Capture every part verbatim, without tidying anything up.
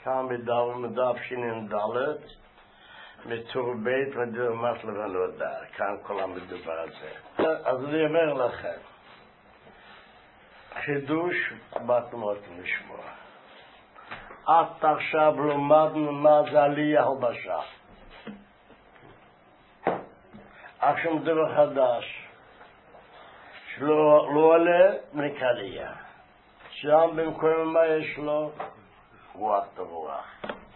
כאן בדף מדף שינין דלת, מטור בית ודרמת לבנודה. כאן כולם מדובר על זה. אז אני אומר לכם, חידוש באתם רוצים לשמוע. עד עכשיו למדנו מה זה עלייה הלבשה. עכשיו מדבר חדש, שלא לא עולה נקרא עלייה. שם במקום מה יש לו? רוח תרוח.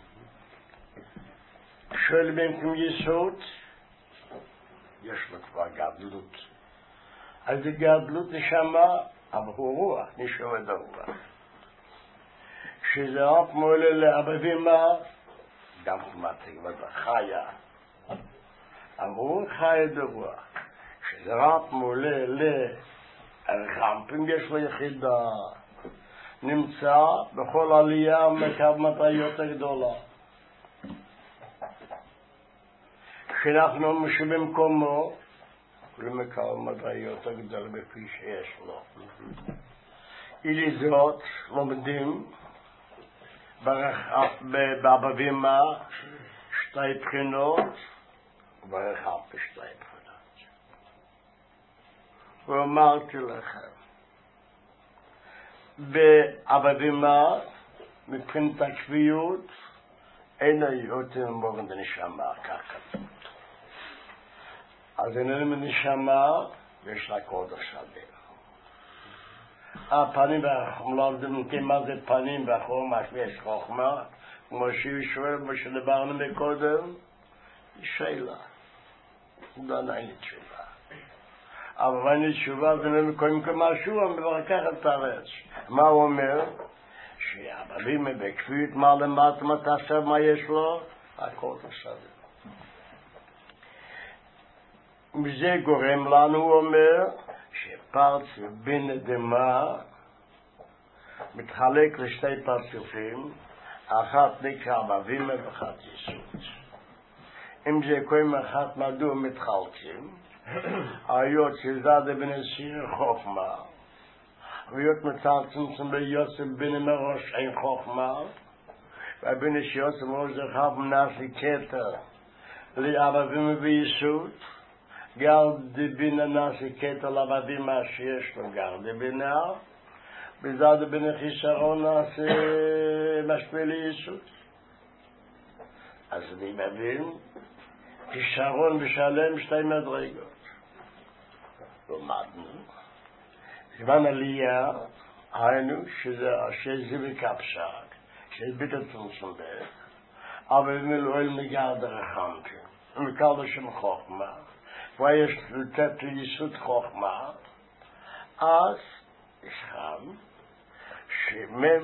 שואל במקום יסוד, יש לו כבר גדלות. אז זה גדלות נשמה, אבל הוא רוח, נשאר את הרוח. כשזה רק מועלה לאבבימה, גם כמעט תגבד חיה. הרוח חיה את הרוח. כשזה רק מועלה לרמפים, יש לו יחידה. נמצא בכל עלייה מקו מטריות הגדולה. כשאנחנו משבמקומו, למקו מטריות הגדולה בפי שיש לו. אילי זאת לומדים באבבימה שתי בחינות וברכה בשתי בחינות. ואמרתי לכם, באבבימה מבחינת הקביעות אין יותר מורן דנשמה ככה. אז איננו מנשמה ויש לה קודש שדה. הפנים והחום לא יודעים מה זה פנים והחום, יש חוכמה, כמו שהיא שואל, כמו שדברנו מקודם, היא שאלה. לא נעים תשובה. אבל אין לי תשובה, זה לא מקוים כמשהו, אבל מברכך את הארץ. מה הוא אומר? שהאבבים בקביעות מה למטה, מה תעשה, מה יש לו? הכל תסדר. מזה גורם לנו, הוא אומר, שפרץ בין אדמה מתחלק לשתי פרצופים, אחת נקרא אבבים ואחת יסוד. אם זה קוראים אחת מדוע מתחלקים, היות שזד בן הסיר חוכמה, והיות מצלצם ביוסף בן מראש אין חוכמה, והבן שיוסף מראש זכר מנסי כתר לאבבים ויסוד, גר דבינה נאסי כתר לאבבים מה שיש לו גר דבינה, בזד בן חיסרון נאסי משפיע ליסוד. אז אני מבין, חיסרון ושלם שתי מדרגות. למדנו. זמן עלייה, היינו שזה שזה בקפשק, שזה ביטל צמצומבך, אבל מלואל מגר דרחמתי, ומקל לשם חוכמה, ויש לתת ליסוד חוכמה, אז ישכם, שמם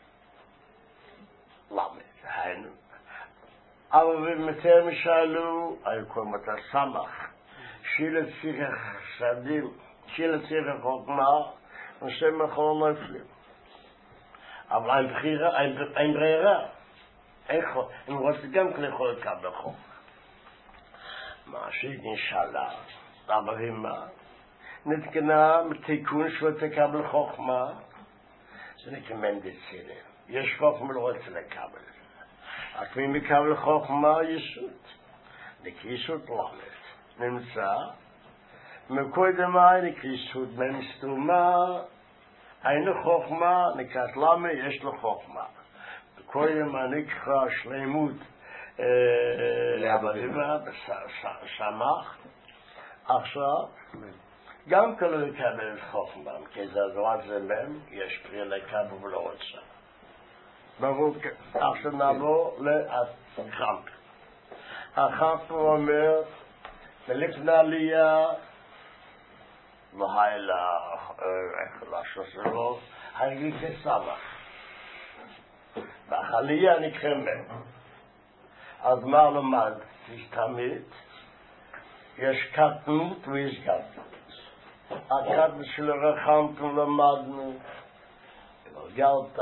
למד, היינו. אבל במתר משאלו, היו קוראים אותה סמך, שילה צירך שדים, שילה צירך חוכמה, ושם מכל לא הפלים. אבל אין בחירה, אין ברירה. הם רוצים גם כן יכול לקבל חוכמה. מה שנשאלה, אבבימה, נתקנה מתיקון שהוא תקבל חוכמה, זה נקמן דצילה. יש חוכמה לא רוצה לקבל. רק מי מקבל חוכמה יסוד. נקיסות למד. נמצא, מקודם אין נקיסות ממסתומה, אין חוכמה, נקראת למה יש לו חוכמה. מקודם נקרא שלמות לאבבימה, שמח. עכשיו, גם כל לקבל חוכמה, כי זה זמן זה מם, יש פרי לקבל ולא רוצה. עכשיו נעבור לחמפ. החמפ הוא אומר, ולפני עלייה, והי לשוסרו, היי כסמך. והעלייה נקרא מם. אז מה למד? תמיד, יש קטנות ויש גדלות. הקטנות של הרחמפים למדנו, גלת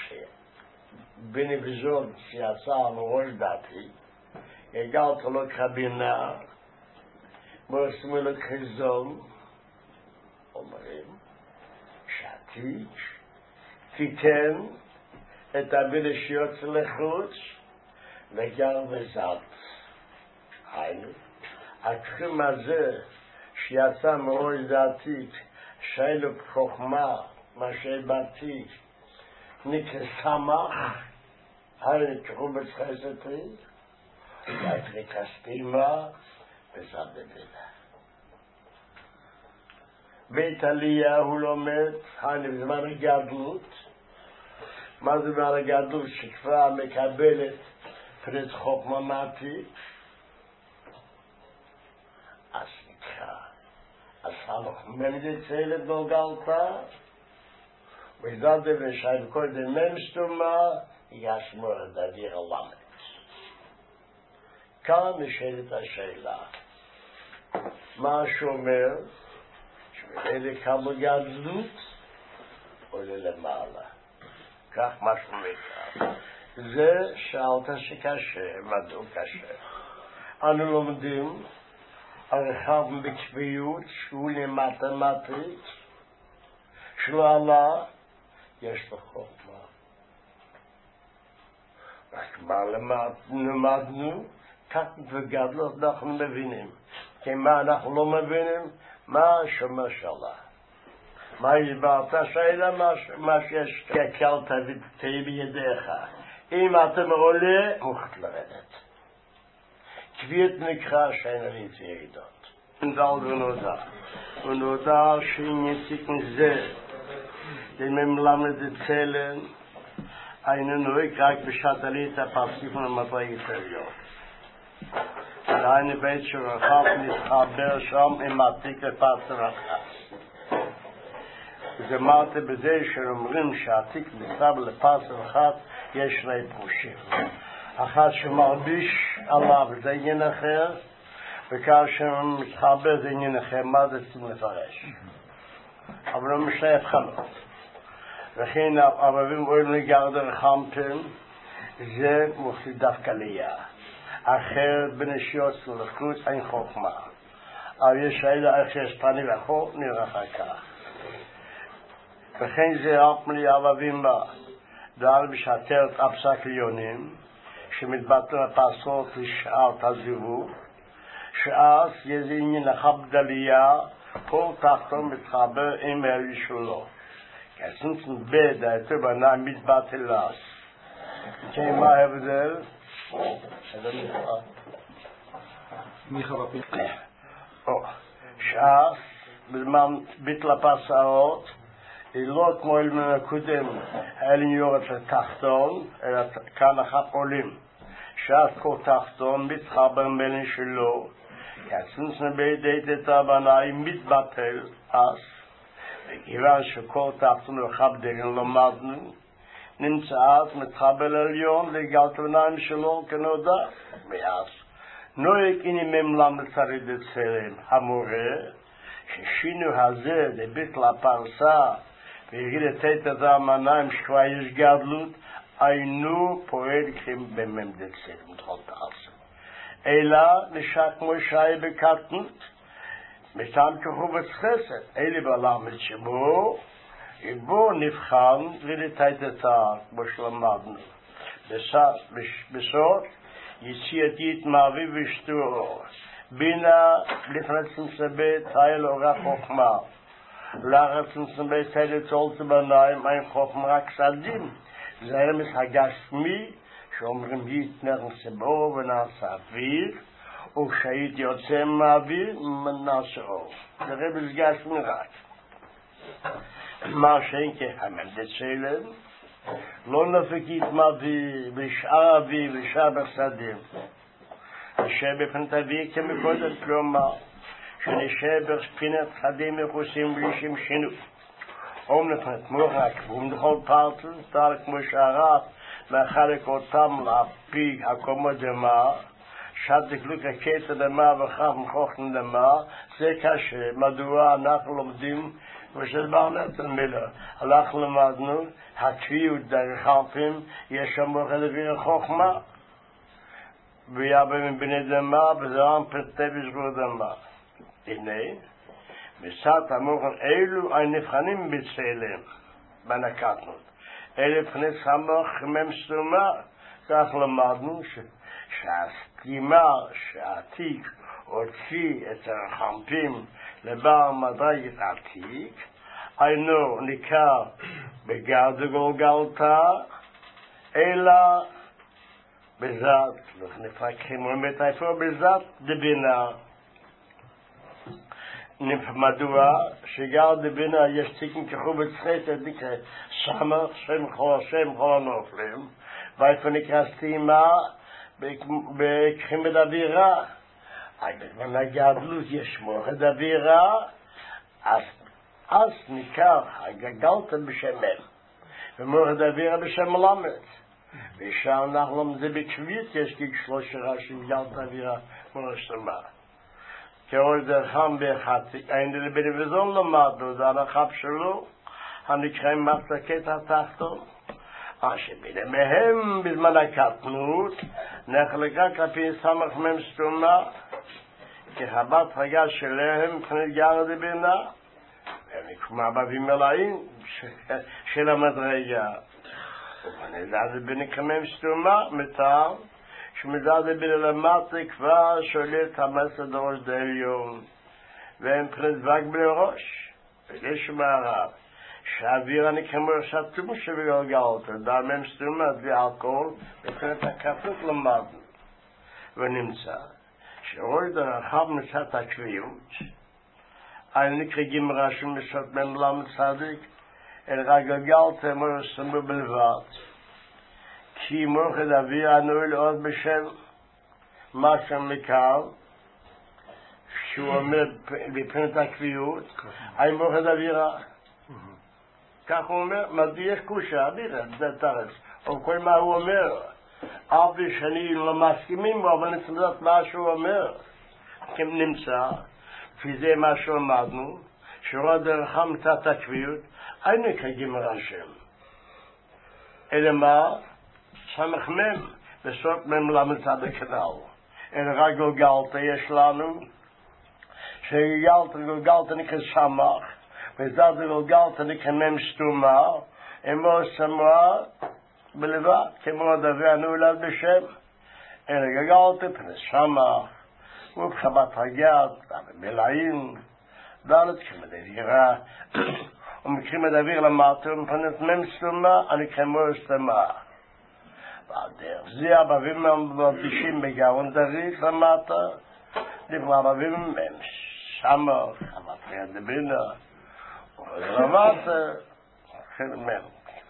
בני בזון שיצא מראש דעתי, הגלת לו קבינה, מרסמו לו חזון, אומרים, שעתיק, תיתן את הבינה שיוצא לחוץ וגר בזאת. היינו, התחום הזה שיצא מאור דעתיק, שאלו חוכמה, מה שבעתיק, נקרא סמך, היינו תחום בצחסתי, נקרא סתימה, וזאת בבינה. בית עלייה הוא לומד, היינו בזמן הגדלות, מה זה בזמן הגדלות שכבר מקבלת פרט חוכמה מעתיק? אז נקרא, אז הלוך ממדצלת גולגלתה, וזאת ושי וקודם ממסתומה, ישמור את הדיר הלמד. כאן נשאלת השאלה, מה שאומר, שבאלה כמה גדלות, עולה למעלה. כך מה שאומר. זה שאלת שקשה, מדעו קשה. אנו לומדים, הרחב בקביעות, שהוא למתמטית, שלא עלה, יש לו חוכמה. רק מה למדנו, כך וגדלות אנחנו מבינים. כי מה אנחנו לא מבינים? מה שמה שלה. מה יסברת שאלה? מה שיש כקל תהיה בידיך. אם אתם עולה, מוכת לרדת. קביעת נקרא שאין ריצי ידות. נדל ונודע. ונודע שענייתיק מזה, לממלמד צלן, היינו נוהג רק בשעת עלית הפרסיפון המטרה יתריות. היינו בית שרחב מתחבר שם עם עתיק לפרסר אחת. זה אמרתי בזה שאומרים שהעתיק נכתב לפרסר אחת יש שני פרושים. אחת שמרביש עליו זה עניין אחר, וכאשר מתחבר זה עניין אחר, מה זה צריכים לפרש? אבל לא משנה הבחנות. וכן הרבים אוהבים לגרדר חמתם, זה מוסיף דווקא ליה. אחרת בנשיות לחוץ אין חוכמה. אבל יש שאלה איך שיש פני לחוק, נראה אחר כך. וכן זה רק מלי הרבים בה. דאר בשעתרת הפסק ליונים, שמתבטא לפסות לשעת הזיווג, שאז יש עניין לחבדליה, כל תחתון מתחבר עם הרי שלו. כסנצן בד היתר בנה מתבטא לס. כן, מה ההבדל? מיכה בפינקה. שאז, בזמן ביטל הפסעות, היא לא כמו אלמן הקודם, האלין יורד לתחתון, אלא כאן אחת עולים. שאז כל תחתון מתחבר מלין שלו, כסנצן בידי תתבנאי מתבטל אז, וכיוון שכל תחתון וחבדלין למדנו, נמצא אז מתחבר לעליון לגלת עיניים שלו כנודע. ואז נוהג הנה ממלם לצריד את צלם המורה, ששינו הזה לביטל הפרסה, והגיד את את אדם עיניים שכבר יש גדלות, היינו פועל לכם בממדת צלם, תחול תעשה. אלא נשק כמו שי בקטנות, מטעם כחובץ חסד, אלה בלמד שבו, בו נבחן ולתת את הער, כמו שלמדנו. בסוף, יציאתית מאביב ושתו אור. בינה לפרצן סבי תאי לאורה חוכמה. לארצן סבי תאי לצולת בניים, אין חוכמה רק סדים. זה הרמס הגשמי, שאומרים יתנרן סבו ונעשה אוויר, וכשהיית יוצא מאוויר, נעשה אור. זה רמס גשמי רק. מה שאין כחמדת צלם, לא נפקית מאוויר, בשאר אוויר, בשאר בסדים. נשאר בפנת אוויר כמקודת, כלומר, שנשאר בפנת חדים מחוסים בלי שם שינו. אום לפנת מורק, ומדכל פרטל, תאר כמו שהרב, מחלק אותם להפי הקומות דמה, שעת דקלוק הקטע דמה וכך מחוכן דמה, זה קשה. מדוע אנחנו לומדים ושדברנו את המילה. אנחנו למדנו, הקביעות דרך אלפים, יש שם מוכן להביא חוכמה. ויאבא מבני דמה, וזרם פרטי ושגור דמה. הנה, בסעת המוכן אלו הנבחנים בצלם, בנקטנות. אלף פני סמוך ממסתומה, כך למדנו שהסתימה שהעתיק הוציא את הרחמפים לבעל מדרגת עתיק, היינו ניכר בגר דגולגלתא, אלא בזאת, נפרקים אומרת איפה בזאת דבינה. מדוע? שגר דבינה יש תיקן כחו בצחית נקרא סמך, שם חול, שם חול הנופלים, ואיפה נקרא סתימה בכימד אווירה. בזמן הגדלות יש מוחד אווירה, אז, אז ניכר הגגלת בשם מם, ומוחד אווירה בשם למד. ושם אנחנו לומדים בקביעות, יש לי שלושה ראשים גלת אווירה מורשתמה. כאור דרכם באחתיק, היינו לבין וזון למדנו, זה הנחב שלו, הנקראים מחזקת התחתון. שביניהם מהם בזמן הקטנות, נחלקה כפי סמך מם סתומה, כחבת רגע שלהם פנית גר דבינה, ונקמה בבים מלאים של המדרגה. ומנדע דבינה כמם סתומה, מטעם, שמדע דבינה למטה כבר שולט המסר דרוש דעליון, והם פנית וק בלי ראש, ויש מערב. שהאוויר אני כמו שתום שבגלגלת, דמם סתומה, ואלכוהול, וכנת הכפות למדנו. ונמצא, שאוי דרחב מצאת הקביעות, אני נקרא גמרה שמשת ממלם צדיק, אל גלגלת מורסמו בלבד, כי מוחד אוויר הנועל עוד בשם, מה שם מקל, שהוא אומר בפנת הקביעות, אני מוחד אווירה. כך הוא אומר, מדייש קושה, אבירה, זה תרס. או כל מה הוא אומר, אף שאני לא מסכימים בו, אבל נצמדת מה שהוא אומר. נמצא, כי זה מה שאומרנו, שרוע דרך מצאת הקביעות, אין כגמר השם. אלא מה? סמך מם, בסוף מם למצד הכנל. אלא רק גולגלת יש לנו, שגלגלת, גולגלת נקרא סמך, וזאת גולגלת נקמם סתומה, אמו סמרה בלבד, כמו הדבר נולד בשם. אלא גולגלת פני סמך, ובחבת הגעת, בלעים, דלת כמד אווירה, ומקרים הדבר למטה, ומפנת מם סתומה, אני כמו סתומה. ועל דרך זה הבבים מרגישים בגאון דריך למטה, דברה הבבים מם סמך, חבת ריד דבינה, ולמטה, חלמם.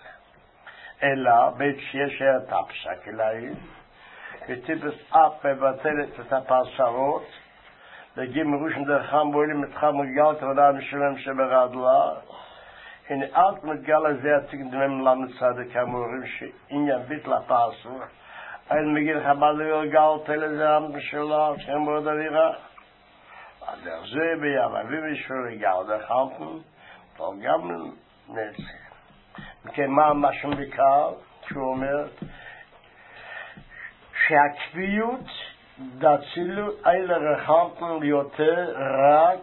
אלא בית שיש את הפסק אלוהים, וטיפס אף מבטלת את הפרסרות, לגיל מרושם דרכם בוילים מתחם מגל תרודה משלם שברדלה, הנה אל מתגל הזה עתיק דמם למצד כאמורים שעניין ביט לפרסור, אל מגיל חבד לגל תלזה עם בשלה, שם ברד אווירה. הדרך זה ביאבבים ישור לגל דרכם, גם נצח. מכן מה משהו בקר, שהוא אומר, שהקביעות דצילו אלה רחמתם יותר רק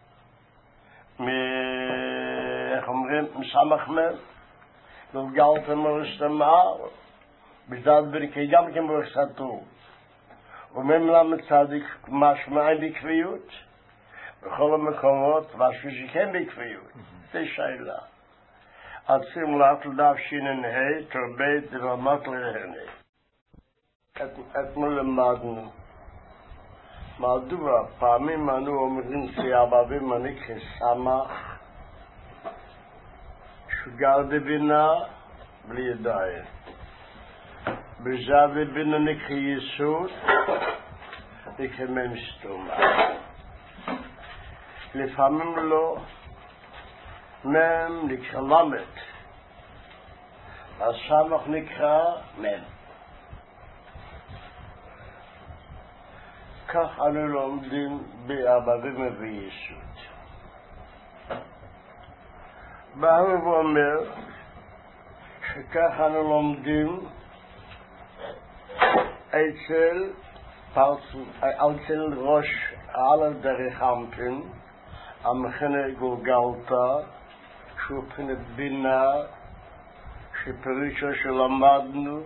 איך אומרים, מסמך מם, גולגלתם מרסתמר, בזאת בריקי גם כן ברסתו. וממלם צדיק משמעי בקביעות, בכל המקומות, משהו שכן בקביעות. זה שאלה. עצים לאט לדף שינן ה' תרבית דרמת להנה. אתמול למדנו, מדוע פעמים אנו אומרים שיאבבים אני כסמך, שגר דבינה בלי ידיים. בזאת דבינה נקרא יסוד, נקרא מם סתומה. לפעמים לא, מם נקרא למד, הסמך נקרא מם. כך אנו לומדים באבבים וביסוד. בא ואומר שכך אנו לומדים אצל אצל ראש על דרך אמפין, המכנה גולגלתא, שהוא פנת בינה, שפירושו שלמדנו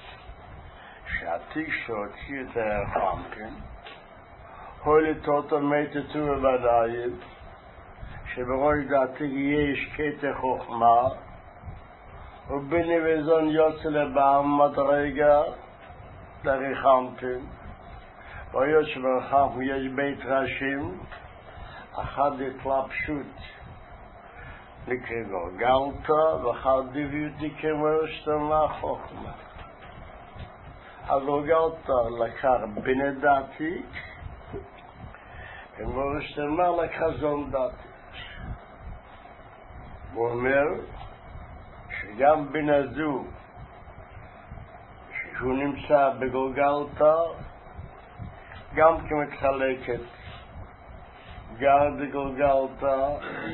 שהתקשו הוציא את הרחמפים, הולת אותו מתתו בוודאית, שבראש דעתי יש קטע חוכמה, וביני וזון יוצא לבעם מדרגה לרחמפים, והיות שברחמפים יש בית ראשים, אחד התלבשות נקרא גולגלתא, ואחד דביות נקרא מורשתמה חוכמה. הגולגלתא לקח בינה דעתית, ומורשתמה לקח זון דעתית. הוא אומר שגם בינה זו, שהוא נמצא בגולגלתא, גם כמתחלקת גר בגולגלתא,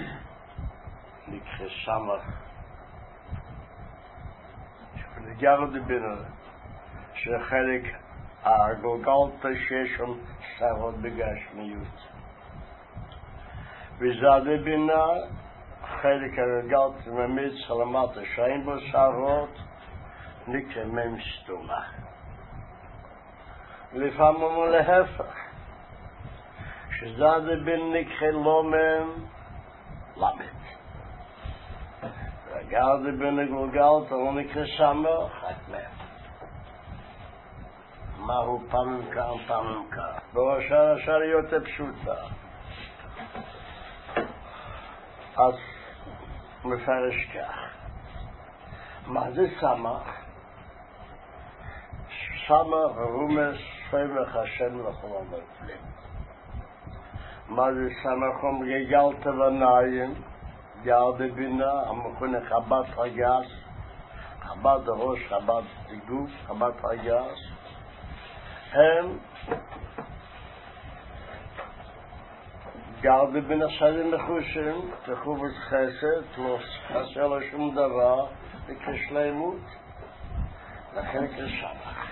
נקרא סמך. גר בבינה, שחלק הגולגלתא שיש שם שרות בגשמיות. וזד בינה, חלק הגולגלתא ממיץ למטה שאין בו שרות, נקרא מם סתומה. לפעמים להפך, שזד בינה נקרא לומם למד. והגר בבינה גולגלתא לא נקרא סמך, רק מם. מהו פעמים כאן, פעמים כאן. בראשה השאריות הפשוטה. אז מפרש כך. מה זה סמך? סמך רומס סמך השם לכל המפלים. מה זה סמך? גלגלתא ונעים, גר בבינה, המכונה חב"ד הגס, חב"ד הראש, חב"ד גוף, חב"ד הגס. הם גר בבינה שרים מחושים, בחובץ חסד, לא חסר לו שום דבר, וכשלימות, לכן כשמח.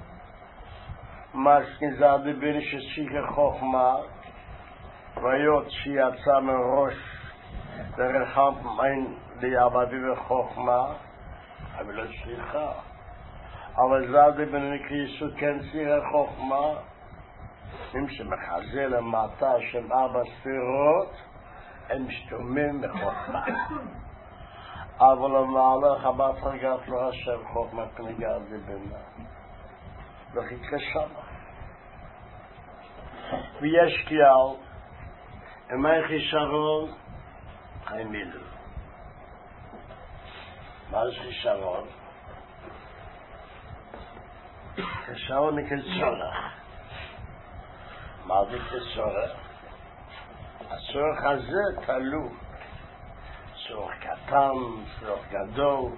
מסכין זד בבינה ששיחה חוכמה, והיות שיצא מראש דרחם אין ליעבדי וחוכמה, אבל לא שיחה. אבל זד בבינה נקריסו כן שיחה חוכמה, אם שמחזה למטה של ארבע ספירות, הם שתומים בחוכמה. אבל למעלה חב"ד חגת לא השם חוכמה כנגד בבינה. וחיכה שמה. ויש כלל, אמי חישרון, חיים מילו. מה זה חישרון? חישרון נקרא צורך. מה זה כצורך? הצורך הזה תלוי. צורך קטן, צורך גדול.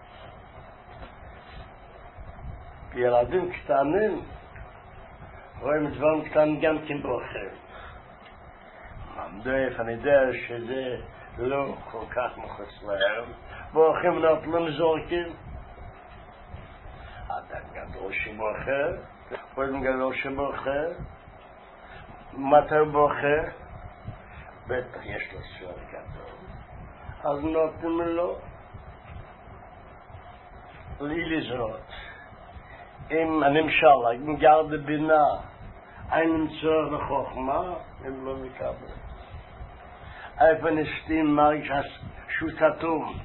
ילדים קטנים רואים דברים קטנים גם כן בורחים. ממדף, אני יודע שזה לא כל כך מחוץ להם. בורחים נוטלים זורקים. אדם גדול שבורחר, אדם גדול שבורחר, מתי הוא בורחר? בטח יש לו צורך גדול. אז נותנים לו לי לזרות. אם הנמשל, אם גר בבינה, אין צורך בחוכמה, הם לא מקבלים. איפה נסתים מרגיש שהוא תתום.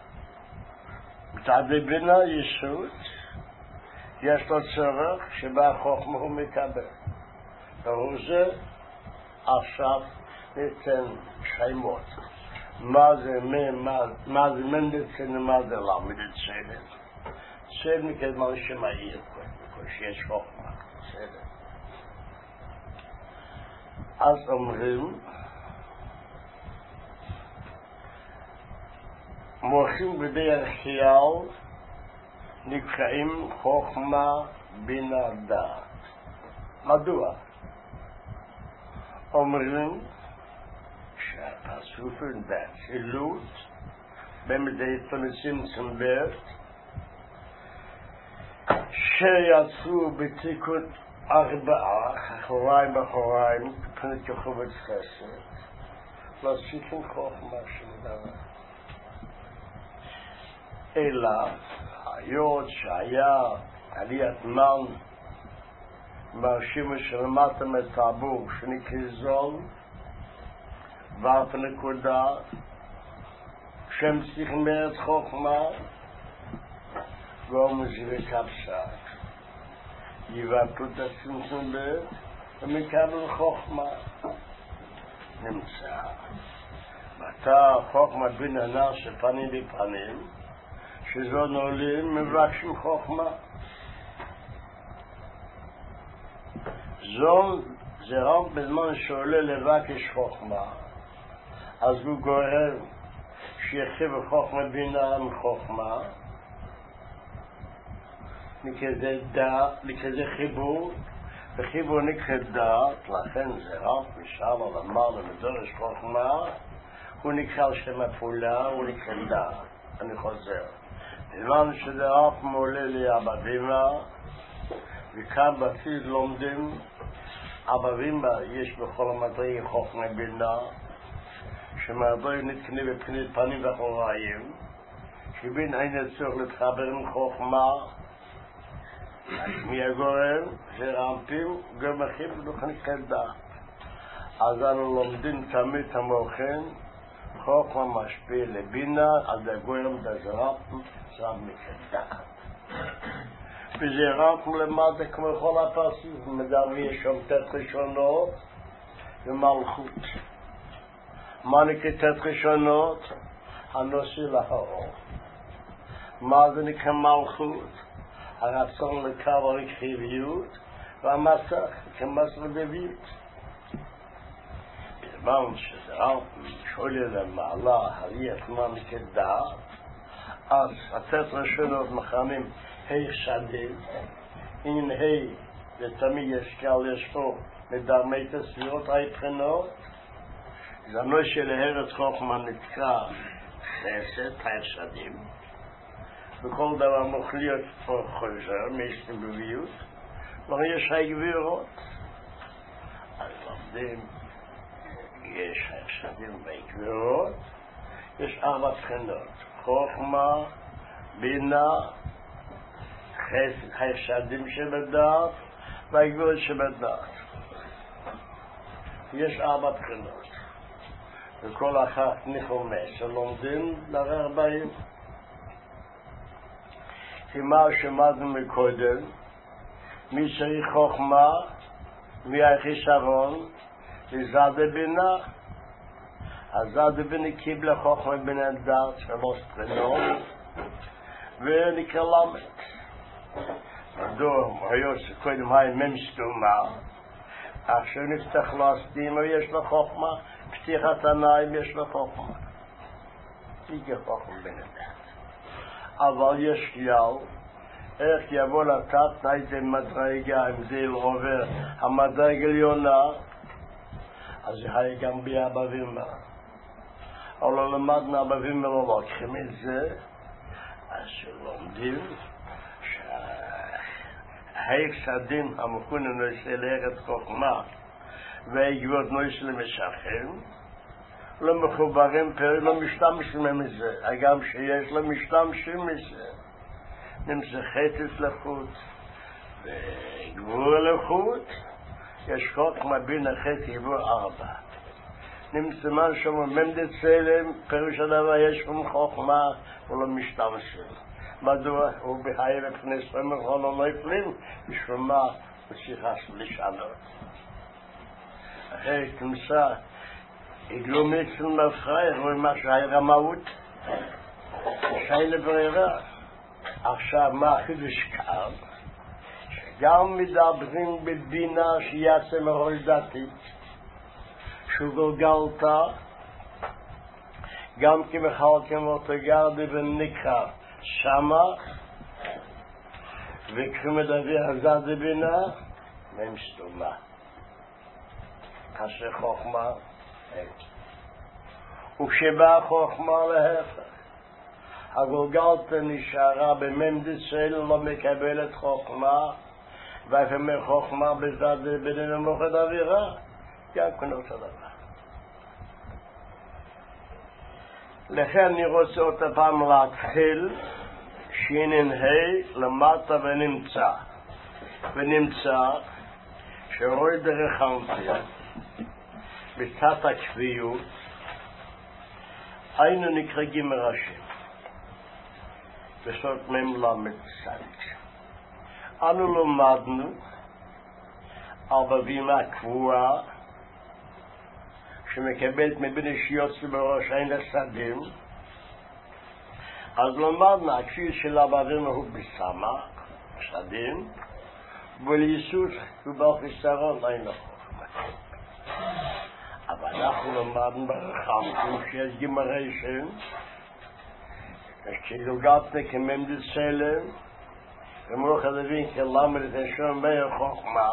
מצד בבינה ישות, יש לו צורך שבה החוכמה הוא מקבל. והוא זה עכשיו ניתן שמות. מה זה מם, מה זה מנדצן, מה זה למד צלם. צלם נקרא שם העיר, שיש חוכמה. צלם. אז אומרים, מוחים בדרך כלל נקראים חוכמה בינה דעת. מדוע? אומרים שהפסוקים באצילות במדי פלסטינים בית שיצאו בתיקות ארבעה אחוריים אחוריים פני כחובץ חסד לא סיכם חוכמה של דבר. אלא היות שהיה עליית מן מרשים שלמטה מטבור שנקרא זול ואת נקודה שם צריכים בארץ חוכמה גורם זריקה פסק יבטלו את הצמצום בית ומקבל חוכמה נמצא ואתה חוכמה בין הנר שפנים בפנים שזו נעולים מבקשים חוכמה זו זה רק בזמן שעולה לבקש חוכמה אז הוא גורם שיחי בחוכמה בינה מחוכמה מכזה דעת, מכזה חיבור וחיבור נקרא דעת לכן זה רק משם על המעלה מדורש חוכמה הוא נקרא על שם הפעולה הוא נקרא דעת אני חוזר בזמן שזה רק מעולה לי אבא ואמא וכאן בסיס לומדים אבא ואמא יש בכל המדעי חוכמה בינה שמדעי נתקנה בפני פנים ואחוריים שבין אין הצורך להתחבר עם חוכמה מי הגורם זה רמפים גם אחים ולכן נקרא דעת אז אנו לומדים תמיד המוכן חוכמה משפיע לבינה על הגורם דזרפים זה נקרא דעת וזה רק למטה כמו כל הפרסים מדבר יש שם תת ראשונות ומלכות מה נקרא תת ראשונות? הנושא לאור מה זה נקרא מלכות? הרצון לקו הקריביות והמסך כמסך דביות בזמן שזה רק שואל למעלה הריח מה נקרא דעת אז התת ראשונות מכנים היך שדים אין היי ותמיד יש קל יש פה מדרמי תסבירות ההבחנות זה הנושא להרץ חוכמה נתקע חסד היך שדים וכל דבר מוכליות פה חוזר מישתם בביות ויש הגבירות אז לומדים יש היך שדים והגבירות יש ארבע בחינות חוכמה בינה חסדים שבדעת והגבורת שבדעת יש ארבע בחינות וכל אחת נחומש שלומדים לרר באים כי מה שמדנו מקודם מי צריך חוכמה מי החיסרון וזד בינה אז זד בינה קיבלה חוכמה בין הדעת שלוש בחינות ונקרא למד מדוע היות שקודם היה ממסתומה עכשיו נפתח לו הסתימה ויש לו חוכמה פתיחת עיניים יש לו חוכמה תיגע חוכמה בין הדעת אבל יש כלל איך יבוא לתת איזה מדרגה אם זה עובר המדרגה עליונה אז זה היה גם בי אבא ואמא אבל למדנו אבא ואמא לא לקחים את זה אז לומדים היך שדים המכונה נושא לארץ חוכמה והגבורת נושא למשכם לא מחוברים פרי לא משתמשים מזה גם שיש לא משתמשים מזה נמצא חטף לחוט וגבור לחוט יש חוכמה בין החטא עבור ארבע נמצא מה שאומר ממדת צלם פירוש הדבר יש שם חוכמה ולא משתמשים מדוע הוא בהי לפני ספמר חולו לא יפלים בשביל מה הוא צריך לשנות אחרי תמצא יגלו מצל מפרייר רואה מה שהיה רמאות שהיה לברירה עכשיו מה חידוש קו שגם מדברים בבינה שיעשה מרול דתית שהוא גלגלתה גם כמחלקים אותו גרדי ונקרא שמה וקרים מדבר הזד בינה ממסתומה כאשר חוכמה וכשבא חוכמה להפך הגולגלתה נשארה בממדת של לא מקבלת חוכמה ואפשר חוכמה בזד בינה נמוכת אווירה גם כאן אותו דבר לכן אני רוצה אותה פעם להתחיל שינן ה' למטה ונמצא. ונמצא שרוי דרך אנפיה בצד הקביעות היינו נקרגים מראשים בסוד ממלמד צדיק. אנו למדנו על בבימה קבועה שמקבלת מבין אישיות בראש אין לסדים. אז למדנו הכפי שלה בבימה הוא בסמה סדים וליסוד ובאחיסרון אין לחוכמה. אבל אנחנו למדנו ברחמתים שיש גימרשן כשגלגלתנו כממד סלם ומרוך הדבין כלמד את השם מאיר חוכמה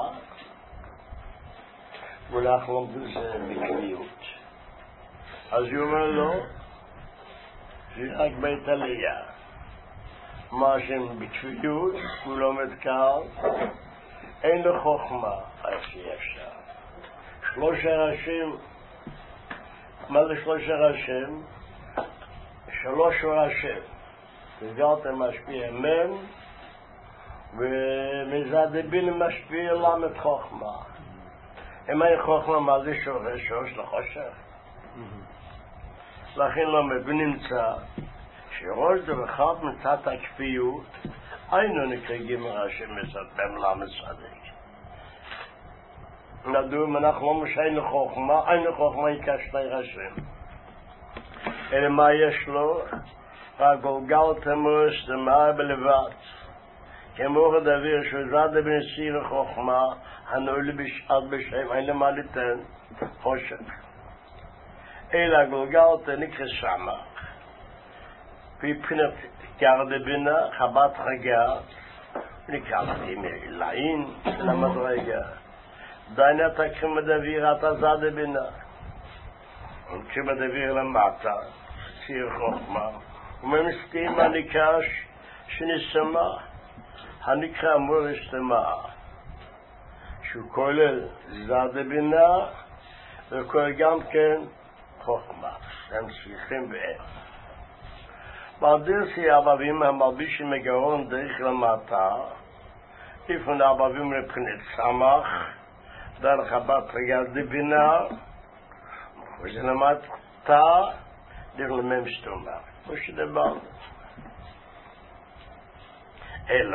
ואנחנו לומדים זה בקביעות. אז הוא אומר לו זה רק בית עלייה מה שהם בקביעות הוא לומד קל אין לו חוכמה איך שאפשר. שלושה ראשים מה זה שלושה ראשים? שלוש ראשים גלגלתם משפיע מן ומזד הבין משפיע למד חוכמה. אם אין חוכמה מה זה שורש? שורש לחושך. לכן למד ונמצא שראש דרכיו מצאת הכפיות היינו נקרגים ראשים מצד במלמד צדיק. נדום אנחנו לא משיינו חוכמה, אין חוכמה יקשתי ראשים. אלא מה יש לו? הגולגלתם וסתמה בלבד. כמו הדבר שזד בנסיר חוכמה, הנועל בשעת בשם, אין למה ליתן חושך. אלא הגולגלת נקרא שמה. מבחינת גרדה בינה, חבת חגה, נקרא לעין של המדרגה. דיינה תקרם מדביר אתה זד בינה. כשמדביר למטה, סיר חוכמה, וממסתים הנקרא שנשמה. הנקרא אמור השתמה שהוא כולל זד בינה וכולל גם כן חוכמה הם צריכים בהם בעדרסי אבבים המלבישים מגרון דרך למטה לפני אבבים לפנת סמך דרך הבת רגל בינה וזה למטה דרך למם שתומה ושדבר אלא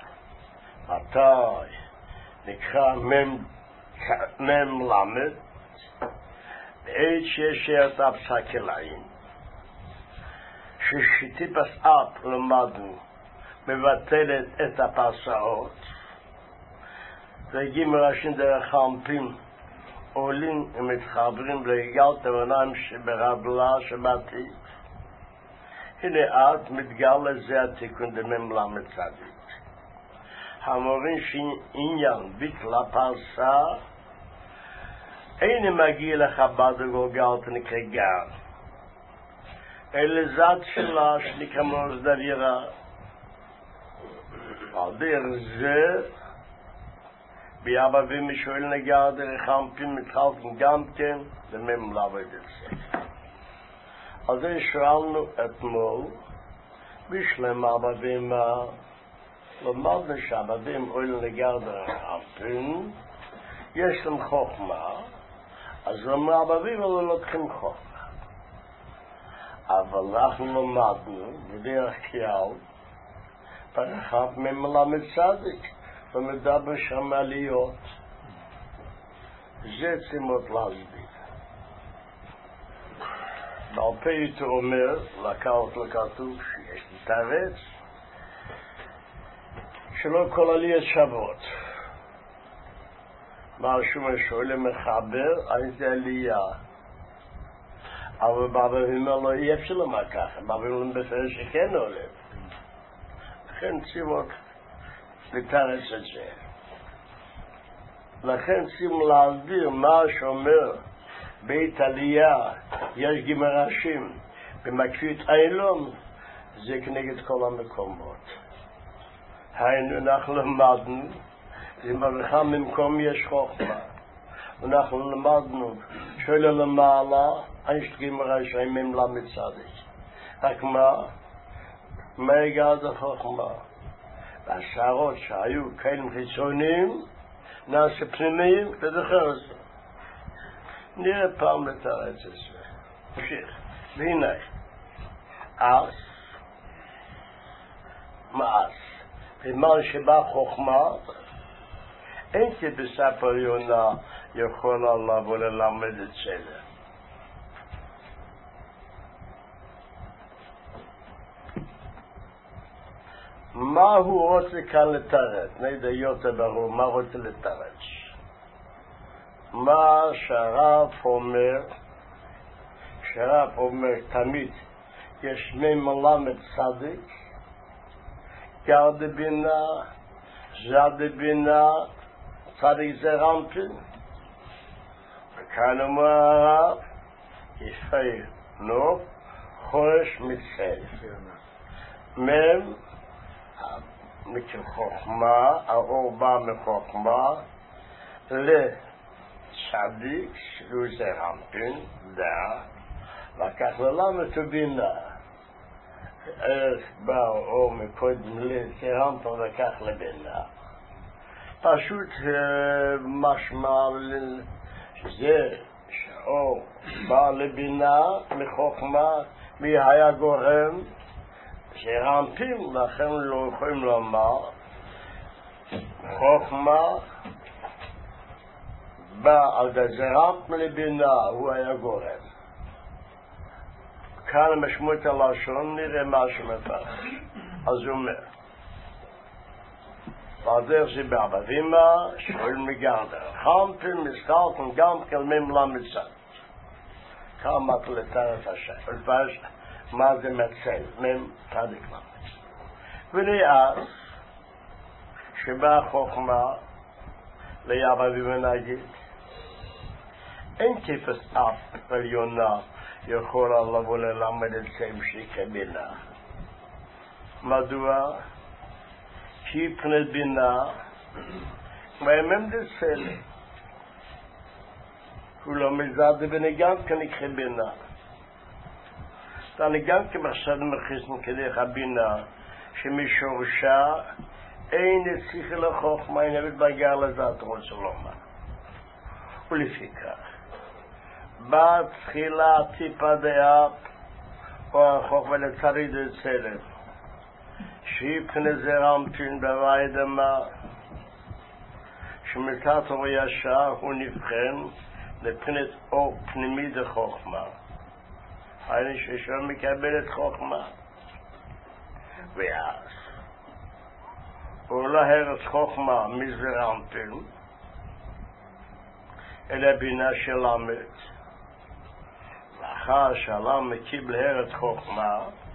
מתי נקרא מם למד בעת שיש את הפסק אליים שטיפס אפ למדנו מבטלת את הפסעות והגיעים ראשים דרך האמפים עולים ומתחברים לגל תמוניים שברבלה שבאתי. הנה עד מתגל לזה התיקון דמם למד צדיק. המורים שעניין ביטל הפרסה אין מגיע לחב"ד וגולגלת נקרא גר. אלא זד שלה שנקרא מורס דבירה. על דרך זה ביאבבים משואל נגר דרך האמפים מתחלקים גם כן למם למד את זה. אז זה שאלנו אתמול בשלם אבבים למדנו שאבבים אוהל נגר דרך האמפים יש להם חוכמה אז למה אבבים לא לוקחים חוכמה אבל אנחנו למדנו בדרך כלל פרחת ממלמד צדיק ומדבר שם עליות זה צימות להסביר בעל פה יותר אומר לקרות לכתוב שיש לתרץ שלא כל עליות שוות משהו משול מחבר אז זה עלייה אבל באבבים לא אי אפשר למה ככה באבבים בסדר שכן עולה לכן צימות לתרץ את זה לכן צימות להסביר מה שאומר בית עלייה יש גמרשים במקפית אילון זה כנגד כל המקומות היינו אנחנו למדנו למערכה ממקום יש חוכמה ואנחנו למדנו שואלה למעלה יש גמרשים ממלמד צדיק רק מה מה גר בחוכמה? והשערות שהיו כלים חיצוניים נעשה פנימיים לדחר את זה. נראה פעם לתרץ את זה. נמשיך. והנה, אז, מעש, בזמן שבא חוכמה, אין כבספר יונה יכולה לבוא ללמד את זה. מה הוא רוצה כאן לתרץ? נדע יותר ברור, מה רוצה לתרץ? מה שהרב אומר, שהרב אומר תמיד, יש ממלמד צדיק, גר דבינה, זר דבינה, צדיק זה רמפין, וכאן אומר הרב, יפה, נו, חורש מצל. מם, מכחוכמה, האור בא מחוכמה, לצדיק, שהוא זה רמפין, דעה, וכך ללמד ובינה. איך בא האור מקודם לרמפין וכך לבינה. פשוט משמע שזה שהאור בא לבינה מחוכמה, מי היה גורם, שרמפים, לכן לא יכולים לומר, חוכמה בא על זה רמפ לבינה, הוא היה גורם. כאן המשמעות הלשון, נראה מה שמפרש. אז הוא אומר, בדרך זה בעבדימה, שואל מגנדר, חמפים מסתלתם גם כלמים למצד. כמה לתארת השם, ולפרש, מה זה מצל, מם צדיק למד. ונראה שבאה חוכמה ליבא ומנגיד, אין כפס אף עליונה יכולה לבוא ללמד את שם שכבינה. מדוע? כי פני בינה מהמם דצל. הוא לא מזד בנגם כנקחה בינה. אני גם כמחשב מחיסן כדרך הבינה שמשורשה אין צריך לחוכמה, אין אבד בגר לזאת רוצה לומר. ולפיכך, בתחילה טיפה דאפ או החוכמה לצריד הצלם שיפנה זה רמפין בוואי דמה שמתת אור ישר הוא נבחן לפנת אור פנימי דחוכמה. היינו ששם מקבל את חוכמה. ואז הוא לא הרץ חוכמה מזרמפין אלא בינה של עמת. לאחר שהלם קיבל הרץ חוכמה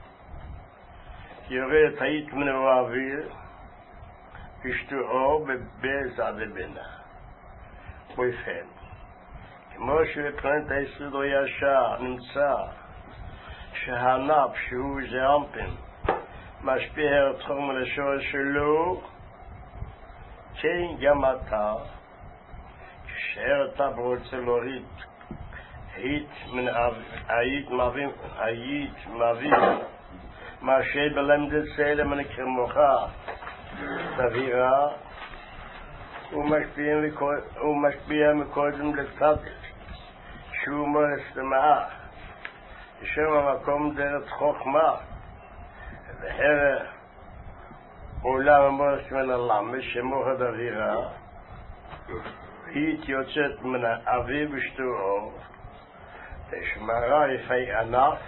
יורד היית מן האוויר פשטועו בבזע דבינה. ובכן, כמו שבפרנט היסוד או ישר נמצא שהנף שהוא זרמפין משפיע הרץ חוכמה לשורש שלו, כן גם אתה כשהרץ רוצה להוריד היית מן היית מבין היית מבין מה שבלמד צלם הנקרא מוחה סבירה הוא משפיע מקודם לצדיק שהוא מורס למאה שם המקום דרך חוכמה והרה עולם מורס מן הלמד שמוחה דבירה היא יוצאת מן האבי בשטורו תשמרה יפי ענף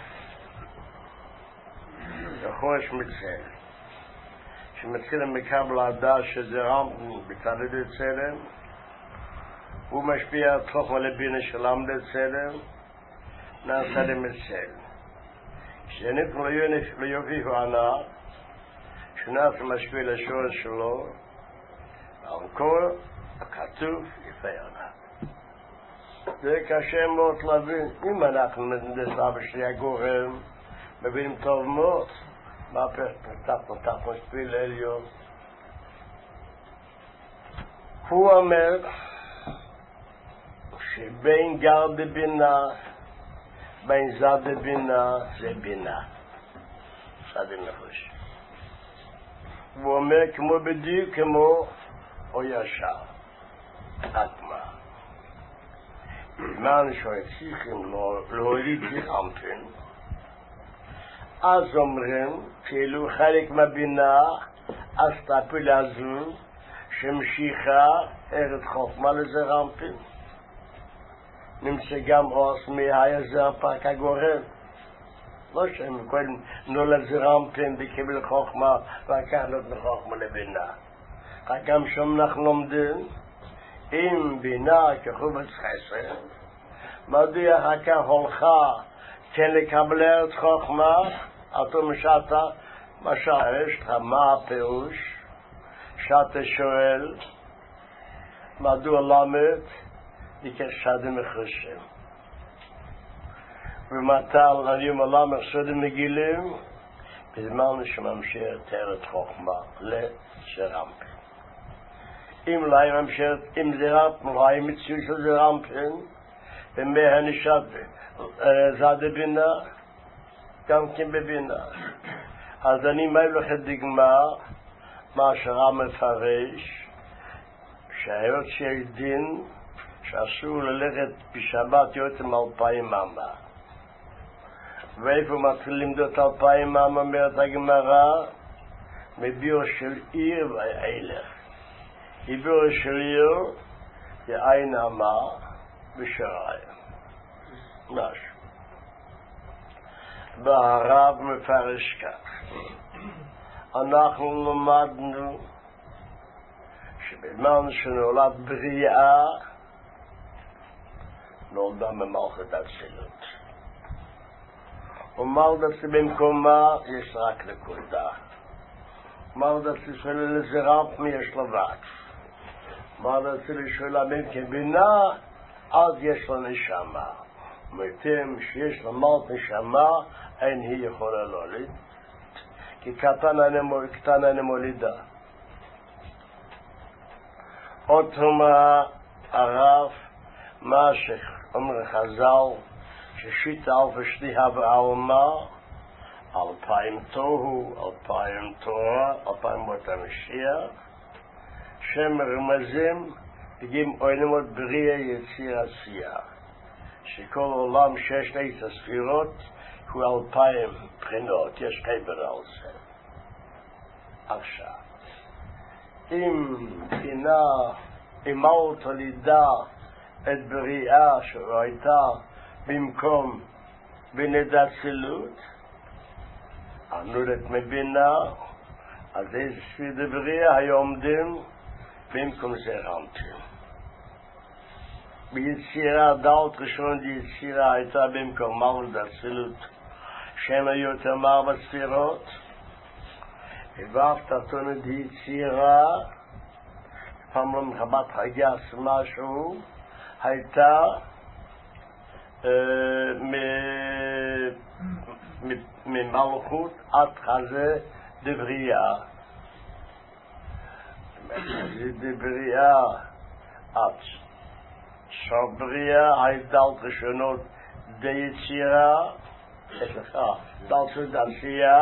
וחורש מצל שמתחיל מקבל הדעת שזה רמפין בצלד הצלם הוא משפיע על חוכמה לבינה של עמד הצלם נעשה למצל כשנית ליופיף ענף שנעשה משפיע לשורש שלו המקור הכתוב יפי ענף. זה קשה מאוד להבין. אם אנחנו מנדס אבא שלי הגורם מבינים טוב מאוד מה פרטת נתת משפיל אליון. הוא אומר שבין גר בבינה בין זד בבינה זה בינה. סדים נפוש. והוא אומר כמו בדיוק כמו או ישר. רק מה? בזמן שצריכים להוליד זרעמפין, אז אומרים, כאילו חלק מהבינה, אז תפי לזו, שמשיכה ארץ חוכמה לזרעמפין. נמצא גם עוס מהי זרעמפק הגורם. לא שהם קודם נולד זרעמפין וקיבל חוכמה, וכך נותן חוכמה לבינה. גם שם אנחנו לומדים, אם בינה כחובץ חסר, מדוע אחר כך הולכה כן לקבל ארץ חוכמה, אתה משאתה, מה שיש לך, מה הפירוש? שאתה שואל, מדוע למד? דיקשדה מחרשים. ומתי היום הלמד סודה מגילים? בזמן שממשיך תארת חוכמה לזרעמפין. אם לא היה ממשיך עם זרעמפין, לא היה מציאות של זרעמפין, ומהנשת זדה בינה, גם כן בבינה. אז אני מעיב לך דגמה, מה שרם מפרש, שהיות שיש דין, שאסור ללכת בשבת יותר מאלפיים ממה. ואיפה מתחיל למדות אלפיים ממה, אומרת הגמרא, מביאו של עיר והילך. עיבור של עיר, יעין אמה ושריים. משהו. והרב מפרש כך. אנחנו למדנו שבזמן שנולד בריאה, נולדה ממלכת אצילות. ומלכת במקומה יש רק נקודה. מלכת של לזרעמפין יש לה וקף. מלכת של עמים כבינה, אז יש לה נשמה. ומתים שיש לה מלכת נשמה, אין היא יכולה להוליד. כי קטן אני מולידה. עוד תרומה הרב, מה שאומר חז"ל, ששיטה אלף שנייה בעלמה, אלפיים תוהו, אלפיים תורה, אלפיים מות המשיח, שם רמזים בגין עולמות בריאה יציר עשייה, שכל עולם שיש לה את הספירות הוא אלפיים בחינות, יש קבר על זה. עכשיו, אם בינה, אם מלכות הולידה את בריאה שהייתה במקום בינת אצילות, הנולדת מבינה, אז איזה ספירת בריאה היו עומדים במקום זרעמפין. ביצירה דלת ראשון ביצירה הייתה במקום מלכות אצילות, שם היו יותר מארבע ספירות, ובאף תחתונת יצירה, פעם לא מחבת חגס משהו, הייתה ממלכות עד חזה דבריאה. דבריאה עד סוף בריאה, הייתה ראשונות דיצירה, יש לך דלת עשייה,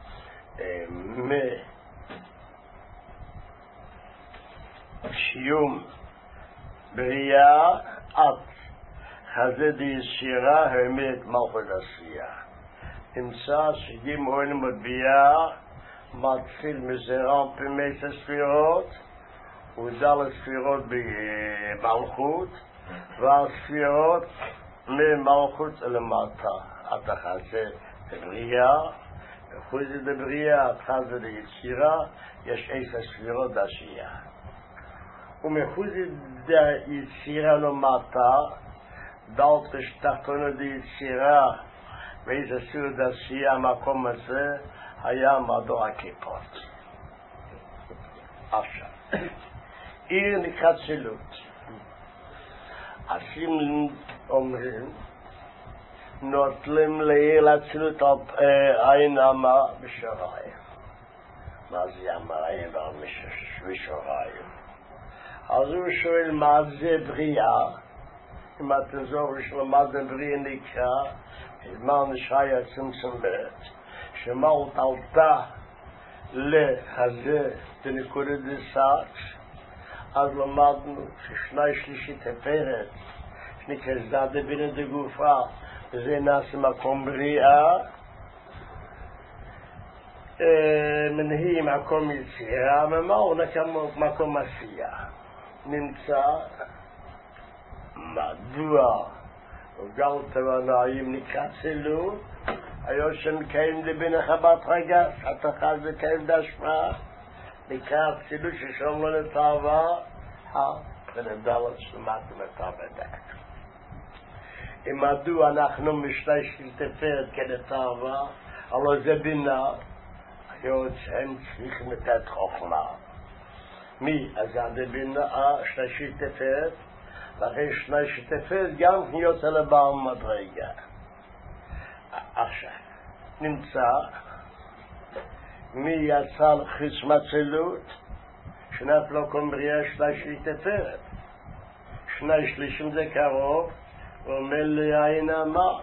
משיום בריאה עד חזה דיצירה הרמית מלכות עשייה. נמצא שגם עולמות בריאה מתחיל מזרעמפין מעשר ספירות ודלת ספירות במלכות והספירות ממלכות למטה עד החזה בריאה. וחוץ דבריאה עד חזה דיצירה יש עשר ספירות עשייה. ומחוץ דיצירה למטה דלת תחתונת דיצירה ואיזה ספירות עשייה המקום הזה היה מדור הכיפות. עכשיו, עיר נקרא צילות. עשים אומרים, נוטלים לעיר לצילות עין אמה בשוריים. מה זה אמר עין אמה בשוריים? אז הוא שואל מה זה בריאה? אם אתה זוכר שלמה זה בריאה נקרא, מה נשאר צמצום בית. שמלכות עלתה לחזה בנקודת דסאץ' אז למדנו ששני שלישי תפארת שנקרא זדה בינה דגופה וזה נעשה מקום בריאה מנהי מקום יצירה ומהו מקום עשייה נמצא מדוע וגלת ונעים נקרא צלות היו שמקיים לבין החבת רגס התחל וקיים דשמה נקרא צלות ששום לו לתאווה ונדלת שלמדנו לתאווה דק אם מדוע אנחנו משתי של תפארת כנתאווה הלא זה בינה היו שהם צריכים לתת חוכמה מי? אז זה בינה שתי של תפארת לכן שני של תפארת גם יוצא לבעל מדרגה עכשיו נמצא מי יצא לחיס מצלות שנת לא קומבריה שני של תפארת שני שלישים זה קרוב ואומר לי העינה מה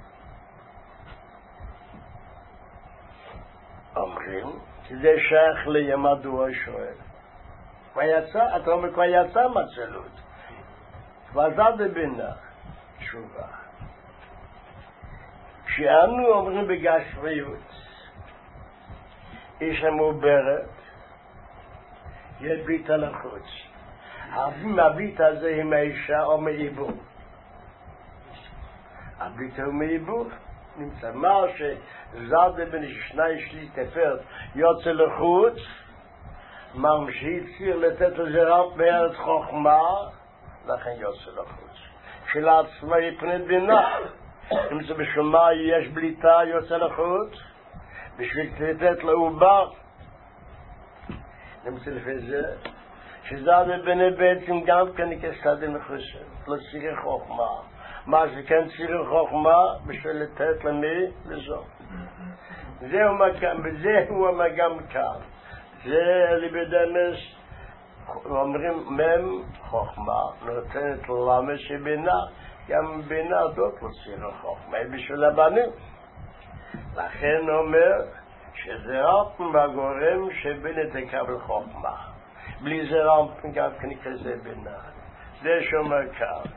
אומרים זה שייך לי מדוע שואל כבר יצא, אתה אומר כבר יצא מצלות כבר זה בינה תשובה כשאנו אומרים בגשמיות איש המעוברת יש ברית על החוץ הברית הזה היא מאישה או מעיבור הברית הוא מעיבור נמצא מה שזדה בין שני שלי תפארת יוצא לחוץ מה שהציר לתת לזה רק בארץ חוכמה לכן יוצא לחוץ שלעצמה יפנית בינה אם זה בשמה יש בליטה יוצא לחוץ בשביל לתת לעובר נמצא לפי זה שזדה בין בעצם גם כן כסדה מחוסן לא צירי חוכמה מה שכן צירי חוכמה בשביל לתת למי לזאת זהו מגם וזהו המגם כאן זה לבדמס אומרים מם חוכמה נותנת למה שבינה גם בינה זאת לא צירי חוכמה בשביל הבנים לכן אומר שזה רק מהגורם שבינה תקבל חוכמה בלי זה רק גם כזה בינה זה שאומר כאן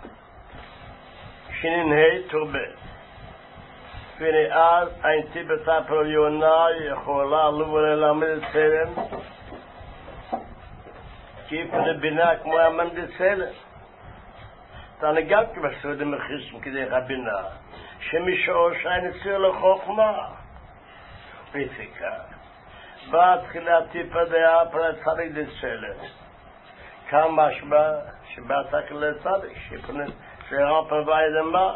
שננהי תורבט ואז הייתי בטפל יונה יכולה לבוא ללמד את צלם כיפה לבינה כמו המנד את צלם תענה גם כבסוד המחיסם כדי רבינה שמשעור שאין ציר לחוכמה פיסיקה בהתחילה טיפה דעה פרצריק את צלם כאן משמע שבאתק לצדיק שפנית שרפה ואידמה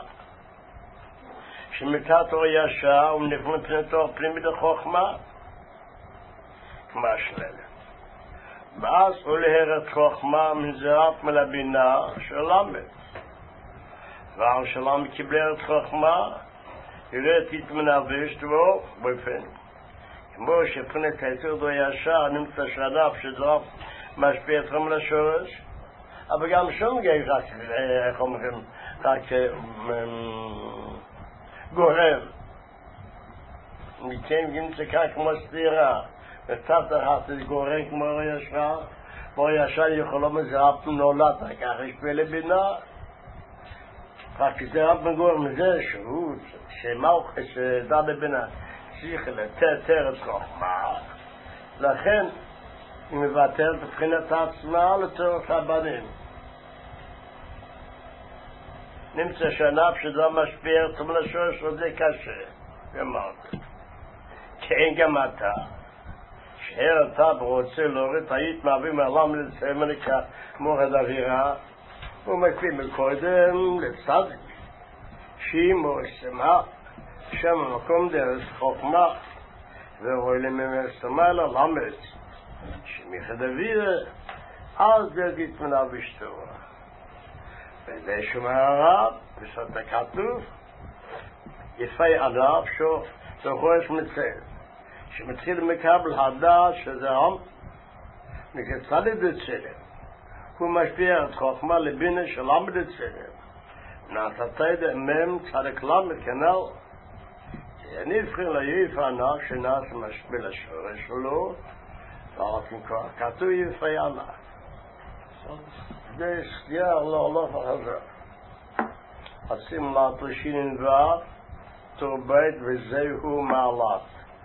שמקטור ישר ונפנה פנתור פנימי לחוכמה כמו השללה ואז הוא להרת חוכמה מנזרת מלבינה של למד ועל שלם קיבלה את חוכמה יראה תתמנבש דבו באופן כמו שפנת היתר דו ישר נמצא שעדיו שדרף משפיע אתכם לשורש אבל גם שום גאי רק איך אומרים רק גורם מכן נמצא כאן כמו סתירה וצד אחת זה גורם כמו ישר כמו ישר יכולו מזרפנו נולד כך השפיע לבינה רק זה רק מגורם מזה שהוא שמאוך שדה לבינה צריך לתת ארץ חוכמה לכן היא מבטלת מבחינת עצמה לצורך הבנים נמצא שענף שזה משפיע ארצם לשורש וזה קשה אמרת כי אין גם אתה שאר אתה רוצה להוריד היית מהווים מעלם לצמניקה מורד אווירה הוא מקביא מקודם לצדיק שימו שמה שם המקום דרך חוכמה ורואה לממסתמה ללמד שמייחד אווירה אז דרגית מנה בשתורה וזה שומע הרב בסוד הכתוב יפי עליו שוחש מצל שמתחיל מקבל הדעת שזה עם מקצד את הצלם הוא משפיע את חוכמה לבינה של עמד הצלם נעשתה את המם צדק למד כנל נבחר ליף ענק שנעש משפיל השורש שלו, ואלפים כבר כתוב יפי ענק. זה סגיע לא לא חזר. עשים לתושין ועד, תורבית וזהו מעלת.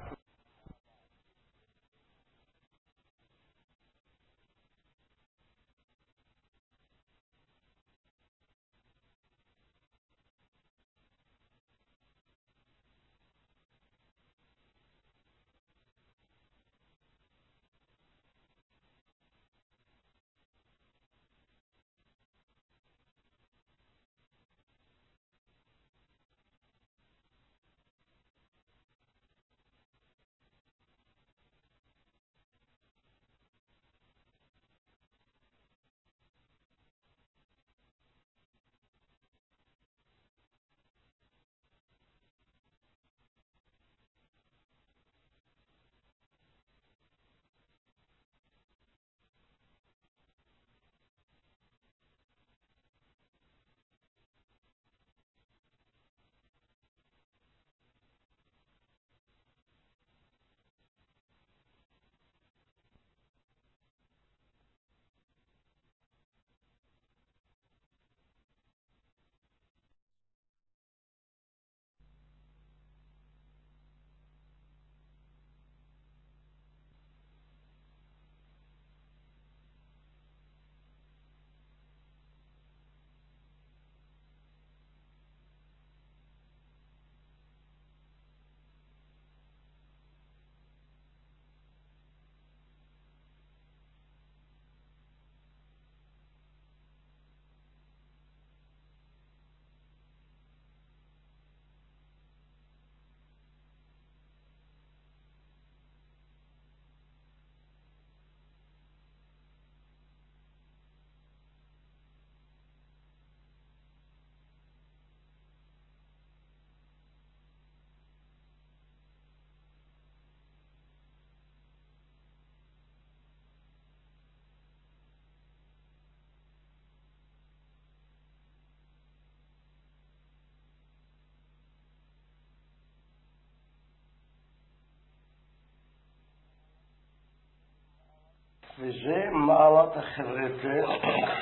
וזה מעלת החברתה,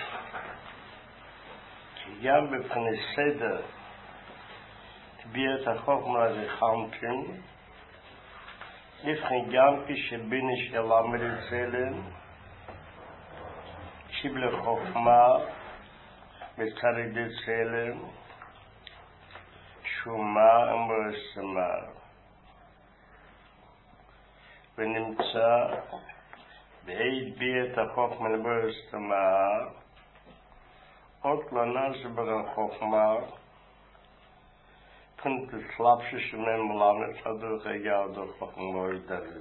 כי גם בפני סדר תביע את החוכמה וחמקים, לפני גם כשביני שלמד את צלם, קיבל חוכמה ותרד את צלם, שומה ומרסמה, ונמצא ואית בי את החוכמה ברסמה, עוד לא נעשה ברן חוכמה, kunt het slapje met melamet hadden gegaan door חוכמה דרך.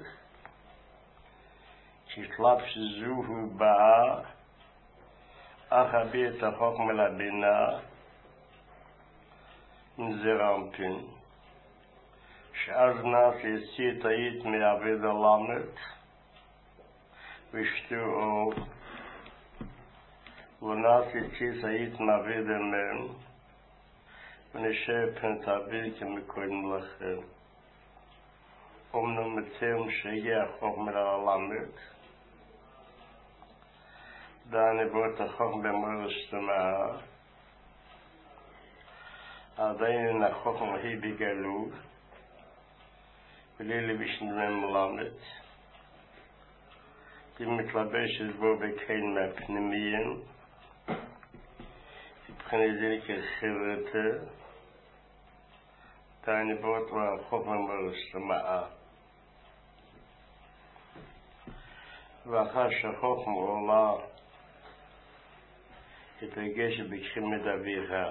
כי slapje זוהו באה, אך אבי את החוכמה לבינה, נזרמפין, שאז נעשה יציא את היית מעבד הלמת, ושתו ונעשה יציא את היית מעבד המן, ונשאר פנטאביל כמקודם לכם. אומנו מצאום שהגיע החוכמה ללמד, דני בות החוכמה במרסמה, עדיין החוכמה היא בגלות, ולילי בשנדמי מלמד, היא מתלבשת בו בקין מהפנימיים, מבחינת זה כחברתה, דני בות והחוכמה במרסמה. ואחר שהחוכמה עולה, התרגשת בקחימת אביך,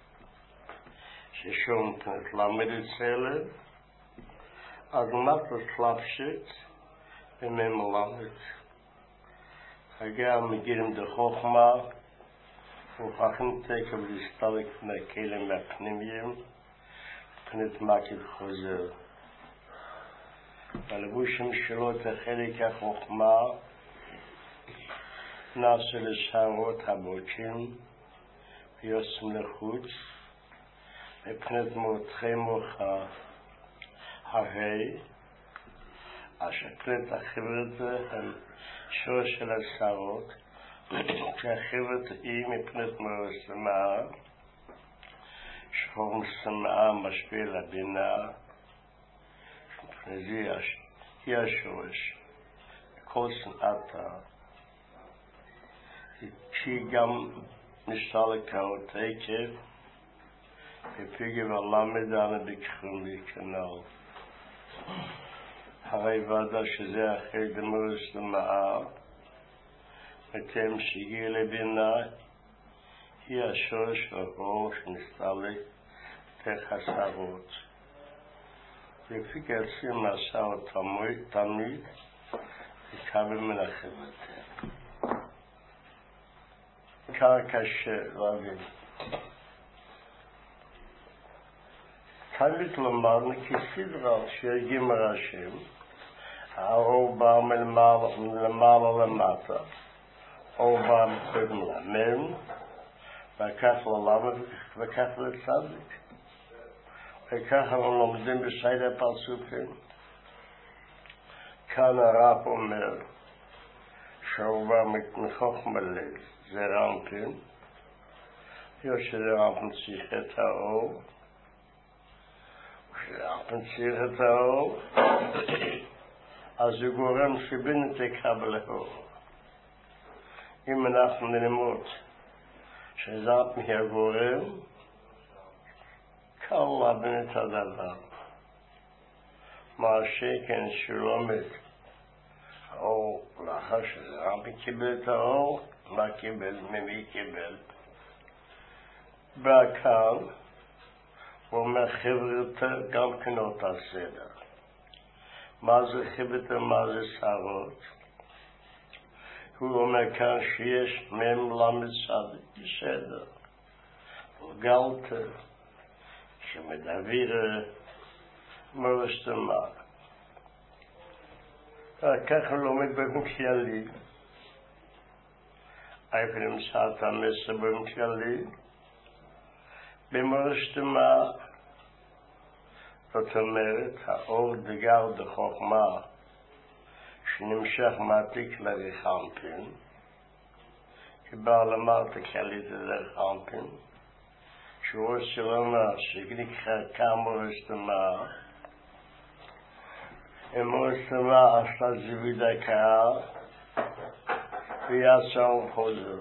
ששום תלמד את צלם, אז נתת סלפשת וממלמד. הגיע מגירים דחוכמה, וככם תקב להסתלק מהכלים מהפנימיים, פנית מקד חוזר. בלבושים שלו תחלק החוכמה, נעשה לשערות הבוטים, ויוצאים לחוץ, ופנית מותחי מוחה, הרי השקלט החבר'ה הם שור של השרות, שהחבר'ה היא מפנת מרסמה, שחור מסמאה משפיע לבינה, מפני זה היא השורש. כל שנאתה, שהיא גם נשתה לקרות עקב, ופיגב הלמד אנו בקחום להיכנל. הרי ודא שזה אחרי דמורס למאה, מתם שהגיע לבינה, היא השורש והאור שנסתה לתחסרות. לפי קצים נעשה אותו תמיד, יקבל מנחם יותר. כך קשה להבין. תמיד למדנו כסדרה שיגיעים מראשים, האור בא מלמעלה למטה, אור בא מקודם למם, וכך ללמד וכך לצדיק. וכך אנחנו לומדים בסייד הפרצופים. כאן הרב אומר שהוא בא מחוכמה זה רמפין, יש שזה רמפין צריך את האור, כשרמפין צריך את האור, אז הוא גורם שבין תקבל האור. אם אנחנו נלמוד שזאת מהגורם, קל להבין את הדבר. מה שכן שלומד האור, לאחר שזה רמפין קיבל את האור, מה קיבל, ממי קיבל. והקהל, הוא אומר חברתה גם כן אותה סדר. מה זה חברתה, מה זה שרות? הוא אומר כאן שיש מהם למד צדיק בסדר. גלתה, שמדביר מורסתמה. כך הוא לומד במכללי. איפה נמצא את המסר במכללי? במורסתמה, זאת אומרת, האור דגר דחוכמה, שנמשך מעתיק לרחמפין, שבא למרת כללי לרחמפין, שהוא עושה לומר שנקרא כמורסתמה, מורסתמה עשתה זיוויד הקהל, ויעשה חוזר.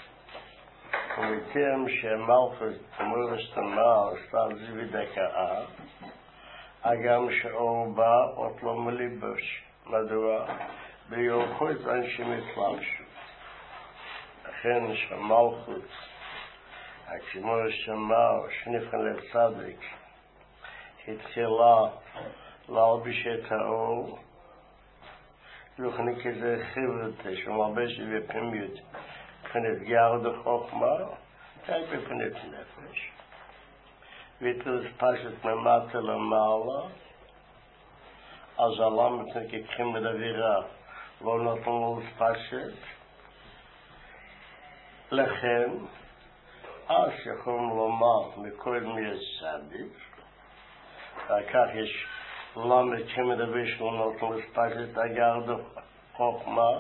ומתאם שמלכות מורסתמה עשתה זיוויד הקהל, אגם שאור בא עוד לא מליבש. מדוע? ביוחד אנשים התלבשו. לכן שמלכות, הכמורסתמה שנבחן לצדיק, התחילה להלביש את האור, לוכני כזה חבר'ה שמלבש בפנימיות, מבחינת גר דחוכמה, רק בפניית נפש. והתחיל פשט ממטה למעלה, אז הלמת נקחים בדבירה, לא נתנו לפשט. לכן, אז יכולים לומר מכל מי צדיק, וכך יש למד כמדבר שלא נתנו לפשט אגר דחוכמה,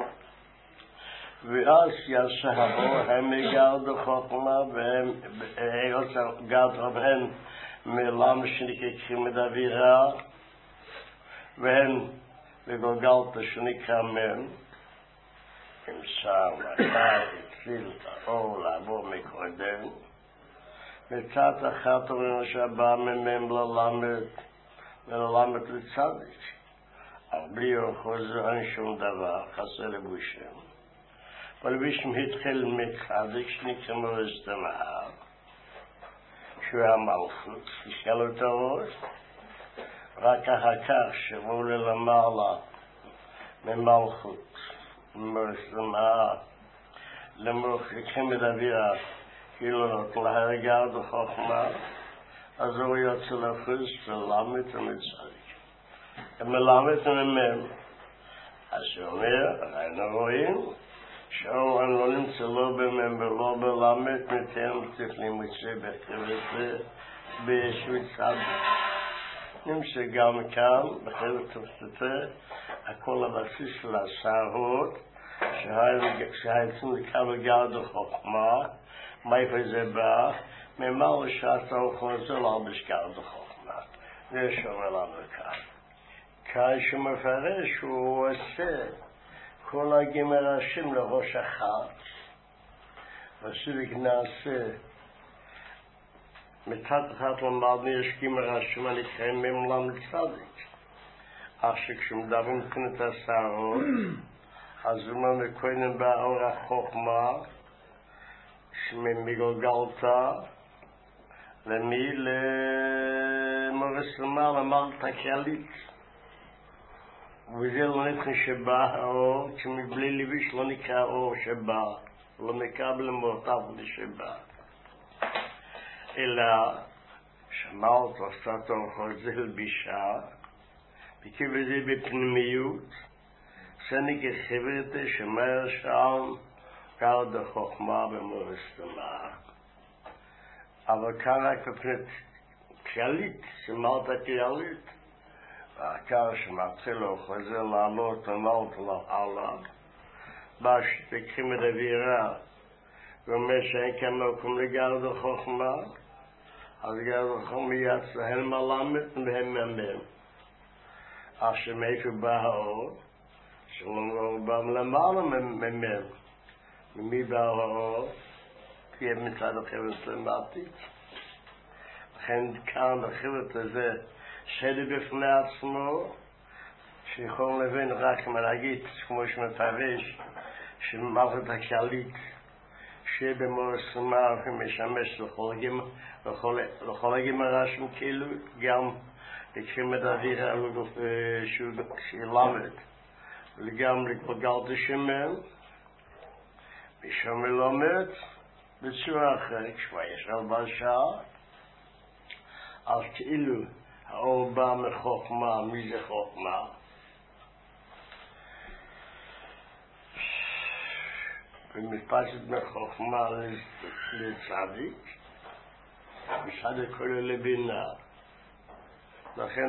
ואז יעשה האור הם מגר דחוכמה, והם יעשה גר דחוכמה מלמה שנקחים בדבירה, והם בגולגלתא שנקרא מם, נמצא לקח, התחיל את האור לעבור מקודם, מצד אחת אומרים שבא ממם ללמד, וללמד לצדיק. אבל בלי אוחוז אין שום דבר, חסר לבושם. אבל בשם התחיל מצדיק שנקרא מורסתמה, שהוא המלכות, תשאל את הראש, רק אחר כך שבואו למעלה ממלכות, מורסתמה, למורחקים בדבירה, כאילו נותן להרגע בחוכמה, אז הוא יוצא לחוץ ולמד ומצדיק. ומלמד וממם. אז הוא אומר, ראינו רואים, שאור לא נמצא לא במם ולא בלמד, מתאם תפלים מצרי בחבר'ה בישוי צדיק. נמצא גם כאן, בחלק תופסתה, הכל הבסיס של הסערות, שהייצנו לכמה גרד החוכמה, מאיפה זה בא, ממר לשעת האוכל זה לא בשגרד החוכמה. זה שאומר לנו כאן. כאשר מפרש הוא עושה כל הגימר הראשים לראש אחת, ועשיתי נעשה מתת אחת למדנו יש גימר הראשים הנקראים ממלם צדיק. אך שכשמדברים את הסערות, אז הוא מקוינן באור החוכמה שמגולגלתה למי למורס למעלה למעלת הכללית. וזה לא נתחיל שבא האור, כשמבלי לביש לא נקרא אור שבא, לא מקבל מורתיו לשבא. אלא שמעת עשת אור חוזל בישה, וכיוון זה בפנימיות, סניק החברתה שמר שם גרד החוכמה במורס למעלה. אבל כאן רק בפנית כללית, שמעת כללית, והעיקר שמתחיל לו חוזר לעלות ומעלות לעלה, בא שתקחים את אווירה, ואומר שאין כאן מקום לגרד החוכמה, אז גרד החוכמה יצא הם מלמד והם ממם. אך שמאיפה בא האור, שלא בא למעלה ממם. ממי בא האור? תהיה מצד החברת למעתית. לכן כאן החברת הזה, שדה בפני עצמו, שיכול לבין רק מלהגיד, כמו שמפרש, שמלכת הכללית, שבמורס למעלה משמש לכל הגימרה שם כאילו, גם לקחים את אוויר שהוא למד, וגם לגלגל השמן, ושם מלומד, בצורה אחרת, כשמה יש על בשעה, אז כאילו האור בא מחוכמה, מי זה חוכמה? ומתפשט מחוכמה לצדיק, וצדיק קורא לבינה. לכן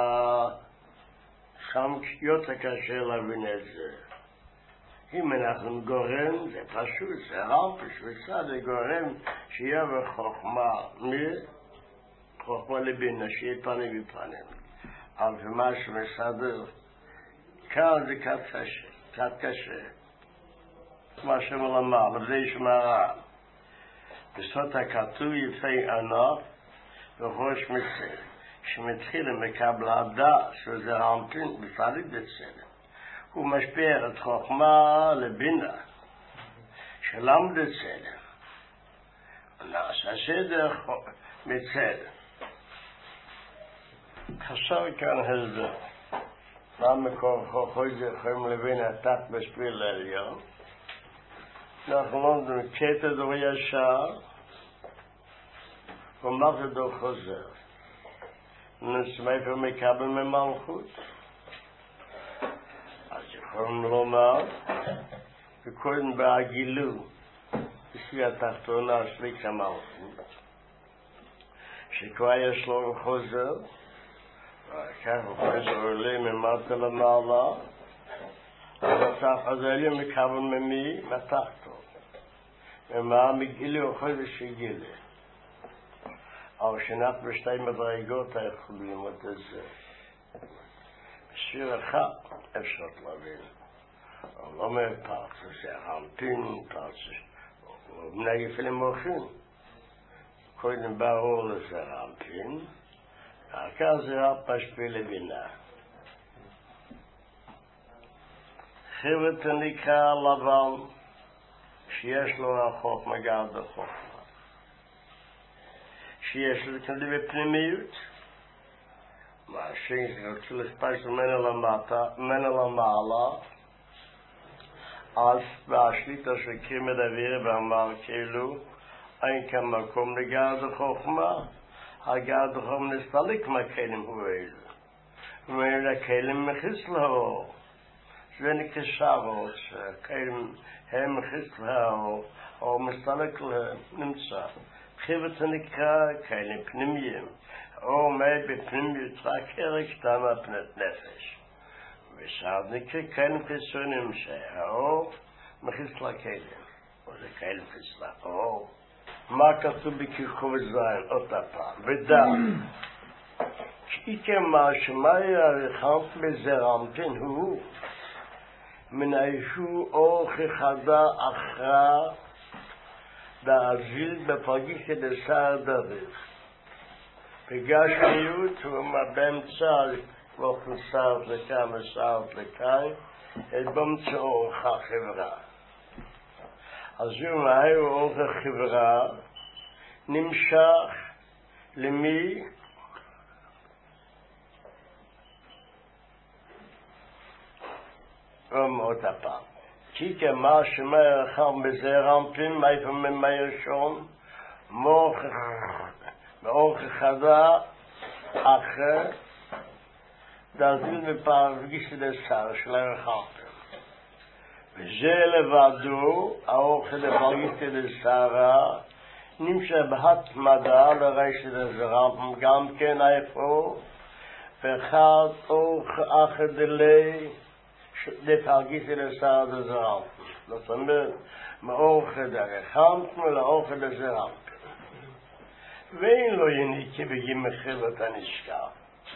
שם יותר קשה להבין את זה. אם אנחנו גורם, זה פשוט, זה רב פשוט, צדיק גורם שיהיה בחוכמה, מחוכמה לבינה, שיהיה פנים ופנים. אבל מה שמסדר, כאן זה קצת קשה, קצת קשה. מה שמלמד, וזה ישמע בסוד הכתוב יפה ענף וראש מצל, שמתחיל מקבל הדעת שזה רמפין בפרט בצלם. הוא משפיע את חוכמה לבינה, שלמד את צלם. נעשה סדר מצלם. חסר כאן הסבר. למה כל זה יכולים להבין התת משפיע לעליון? אנחנו לומדים קטע דור ישר, ומלכת דור חוזר. נשמע מקבל ממלכות. אז יכולים לומר, וקודם בהגילו, בשביל התחתונה שליק המלכות, שכבר יש לו חוזר, וכך הוא חוזר עולה ממטה למעלה, אז אלה מקבל ממי מתחתו. ומה מגילה הוא חודש שגילה. אבל שנת בשתי מדרגות יכולים ללמוד את זה. בשיר אחד אפשר להבין. אבל לא מפרץ, זה רמפין, פרץ, ומנהג אפילו מוחין. קודם ברור לזה רמפין, ואחר זה רק משפיע לבינה. חברת נקרא לבן, שיש לו החוכמה גרד החוכמה. שיש לו כדי בפנימיות. מה שרצו להספש ממנה למטה, ממנה למעלה, אז בהשליטה שקרים את אוויר ואמר כאילו, אין כאן מקום לגרד החוכמה, הגרד החוכמה נסתלק מהכלים הוא אלו. ואין הכלים מכיס לאור. זה נקרא שרות, שכלים הם מכיס לאור, או מסתלק להם, נמצא. חברת זה נקרא כלים פנימיים. או מי בפנים יתרקר קטנה פנת נפש. ושאר נקרא כאלה חיצונים שהאור מכניס לכלים. או זה כאלה חיצלה. או מה כתוב בכיכוב זין? אותה פעם. ודע. כי כמה שמאי הרחמת בזרמתן הוא מן הישו אור חדה אחרה דאזיל בפרגיסיה דסער דרך. בגשמיות הוא באמצע ואופן סער לכאן וסער לכאן את באמצע אורך החברה. אז הוא מהי אורך החברה נמשך למי? עוד הפעם. כי כמה שמאי רחם בזרמפין, מאיפה ממאי ראשון, מאורך חדה אחר, דזיל בפרגיס דסער של הרחמפין. וזה לבדו, האורך בפרגיס דסער, נמשך בהתמדה לרשת הזרמפין, גם כן איפה, ואחד אורך אחר דלי, לפרגיס דסער דזרמפין. זאת אומרת, מאורך דרחמפין לאורך דזרמפין. ואין לו יניקי בגים מחילת הנשקע.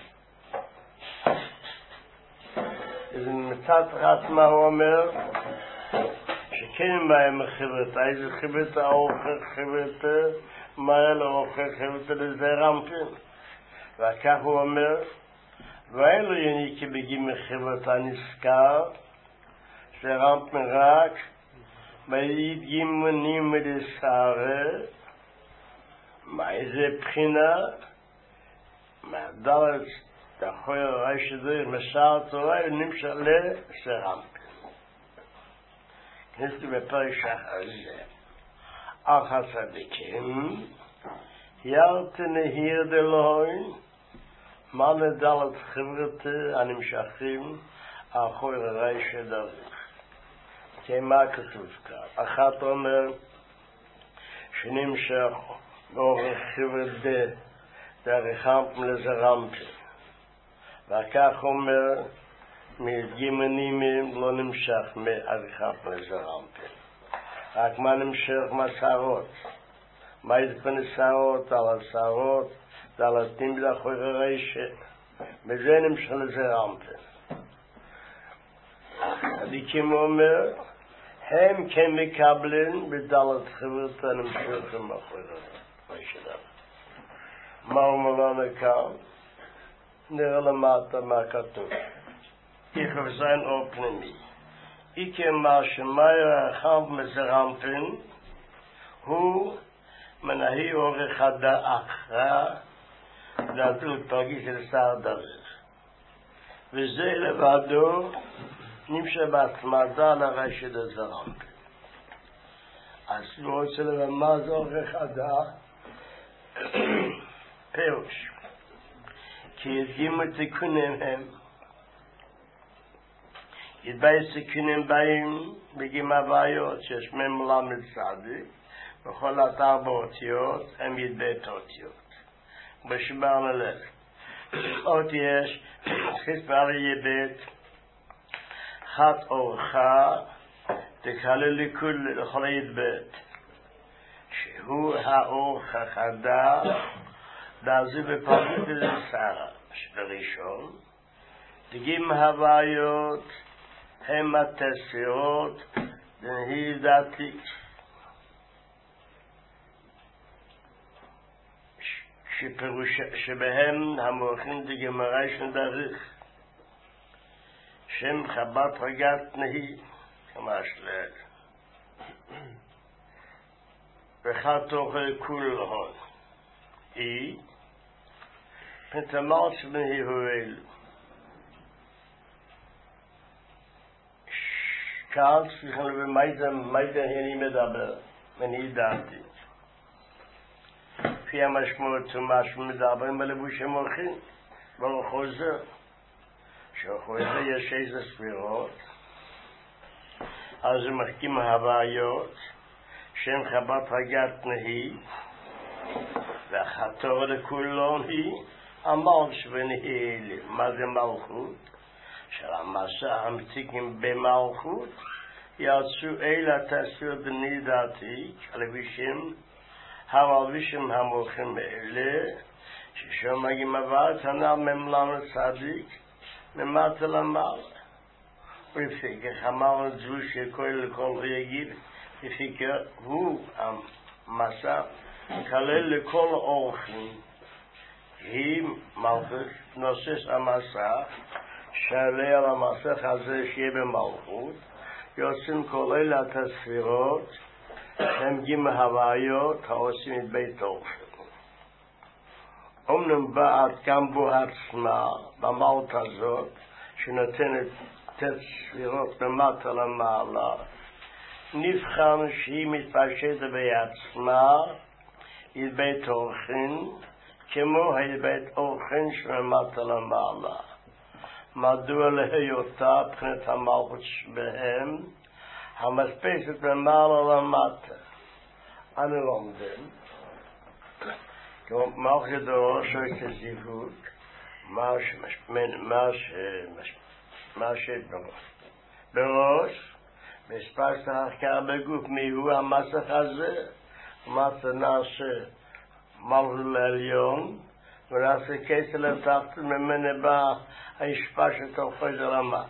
אז מצד אחת מה הוא אומר? שכן בהם מחילת, איזה חילת האורך חילת, מה אלה אורך חילת לזרמפין. וכך הוא אומר, ואין לו יניקי בגים מחילת הנשקע, זרמפין רק, ביד גימונים מדסערה, מאיזה בחינה? מהדלת תחוי הרי שדרך מסער תורה ונמשך לסרמפין. כנסתי בפרק שחר זה. אך הצדיקים ירת נהיר דלוין מה נדלת חברתי הנמשכים אחוי הרי שדרך. כמה כתוב כאן? אחת אומר שנמשך אורך חברת דרחמפין לזרמפין. וכך אומר, מגימנים לא נמשך מהרחמפין לזרמפין. רק מה נמשך מהשערות? מה ידפן שערות על השערות, על התים לאחוי הרשת. בזה נמשך לזרמפין. הצדיקים אומר, הם כן מקבלים בדלת חברת הנמשכים אחוי הרשת. מה אומר לנו כאן? נראה למטה מה כתוב. יחב זין אור פנימי. איקה מה שמאי רחם מזרמפין הוא מנהי אורך הדאחרה לדעתו פרגיס לסער דרך. וזה לבדו נמשך בהתמדה לרשת הזרמפין. אז הוא רוצה למה זה אורך הדאח פירוש כי ידעים התיקונים הם ידבעי סיכונים באים בגים הבעיות שיש מהם למד צדיק בכל אתר באותיות הם ידבעי את האותיות בשבר ללב אות יש חסבר יבט חת אורחה תקהלה לכל לכל ידבט שהוא האורך החדה דעזי בפרגיס לסערה שבראשון דגים הבעיות הם התסירות דהי דעתית שבהם המורחים דגמרי של דריך שם חבת רגת נהי כמה שלד וכת תוכל כול הון אי פנתמל שבנהי הואל כאן צריכים לבמיידה מיידה הני מדבר מנהי דעתי לפי המשמעות ומה שמדברים בלבוש המורחים ברוך חוזר שחוזר יש איזה ספירות אז הם מחכים הבעיות שם חבת רגת נהי והחתור לכולון היא המלש ונהיל. מה זה מלכות? של המסע המציקים במלכות יצאו אל התסיר בני דעתי הלבישים המלבישים המולכים אלה ששם מגיעים עברת הנ"ל ממלן צדיק ממטה למעלה ולפיכך אמרנו זו שכל לכל יגיד לפיקר הוא המסע כלל לכל אורחים היא מלכות נוסס המסע שעליה על המסך הזה שיהיה במלכות יוצאים כל אלה התספירות שהם גימי הוויות העושים את בית אורחים אומנם באת גם בו עצמה במהות הזאת שנותנת תספירות למטה למעלה נבחן שהיא מתפשטת בעצמה את בית אורחים כמו את בית אורחים שממטה למעלה מדוע להיותה בחינת המלכות בהם המספסת ממעלה למטה אנו לומדים מלכות דרוש כזיווג מה שבראש מספר שחקר בגוף מיהו המסך הזה ומטה נעשה מלכות לעליון ונעשה כסל לתחת ממנה בא הישפע שתוכו זה למטה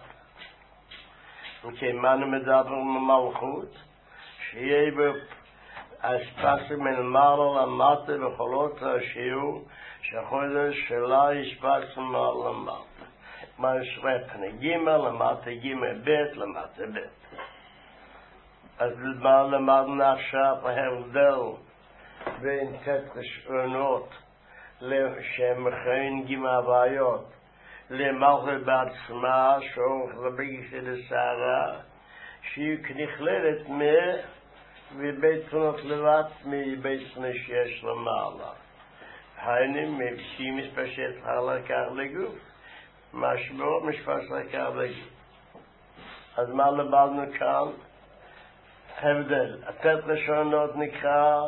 וכימן מדברים במלכות שיהיה בהשפע מלמעלה למטה וחולות השיעור שהחודר שלה ישפע מלמעלה למטה מה ישווה פני גימל למטה גימל בית למטה בית אז למדנו עכשיו ההבדל בין תתרשונות שהם מכהן גימל הוויות למלכות בעצמה שאורך רבי של שרה שהיא נכללת מבית תמונות לבד מבית שיש למעלה היינו שהיא מספשט חלקה לגוף מה שבו מספשט לגוף אז מה למדנו כאן? הבדל התתרשונות נקרא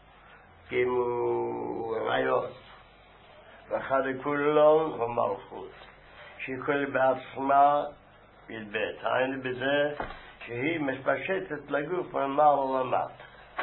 כמויות ואחד לכולון ומלכות שהיא כל בעצמה בלבית היינו בזה שהיא מספשטת לגוף ממעלה למטה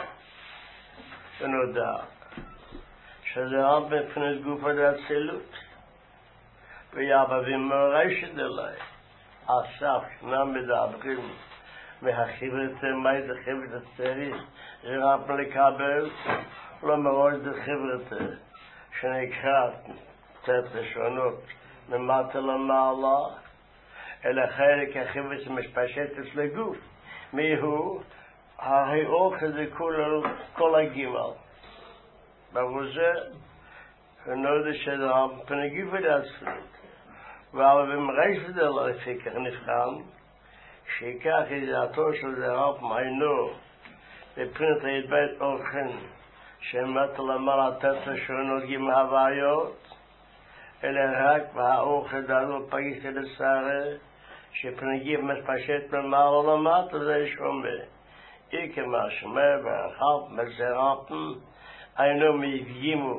ונודע שזה רק מבחינת גוף עד האצילות ויעבבים מרשת אליי אסף שנם מדברים מהחיברת מה זה חיברת צריך זה רק לקבל לא מראש זה חיברת שנקרא תתרשונות ממטה למעלה אלא חלק החיברת משפשטת לגוף מיהו האורך זה כל הגימל ברור זה ונודע שזה פנגיף ולעצלות אבל במרשת אלא לפי כך נבחן שיקח ידעתו של זה רב מעיינו בפרינת בית אורחים שמטה למעלה תתרשונות גימל הוויות אלא רק והאורך דלו פגיס אל שרה שפנגיף משפשט ממעלה למטה זה שומע אי כמה שמע והחלט מזרעתם היינו מגימו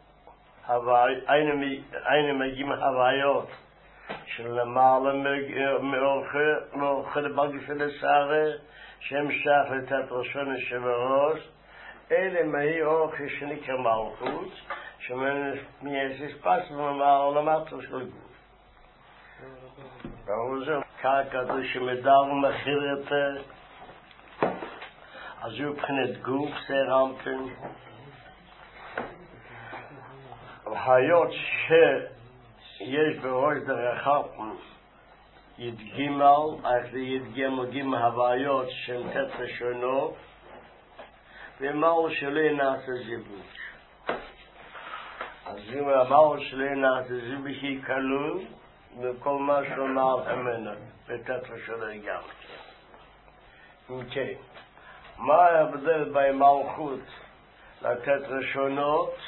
היינו מגימו הוויות שלמעלה מאורך לבגיס אל שרה שם שח לתתרשונות שבראש אלה מהי אורך שנקרא מלכות שמייסס פס ממעלה למטה של גוף ברור זה ככה שמדר ומחיר יותר אז הוא בחינת גוף סרמתם והיות שיש בראש דרכם ידגימל אז ידגימל גימל הוויות של תתרשונות ומהו שלי נעשה זיווג אז אם אמרו שלי נעשה זיווג היא כלול וכל מה שאומר המנה בתתרשונות גם כן מה ההבדל בין מלכות לתתרשונות?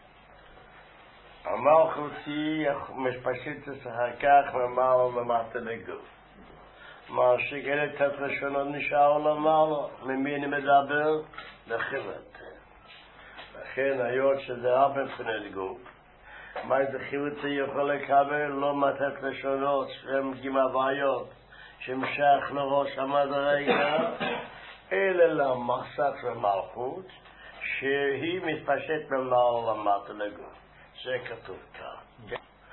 המלכות היא משפשטת אחר כך ממעלה למטה לגוף מה שכאלה תתרשונות נשאר למעלה ממי אני מדבר? לחיברת לכן היות שזה אף מבחינת גוף, מה זה חיותי יכול לקבל לא מתת לשונות שהם גמבעיות שמשך לראש המדרגה אלא למסך ומלכות שהיא מתפשט ממעלה למטה לגוף. זה כתוב כאן.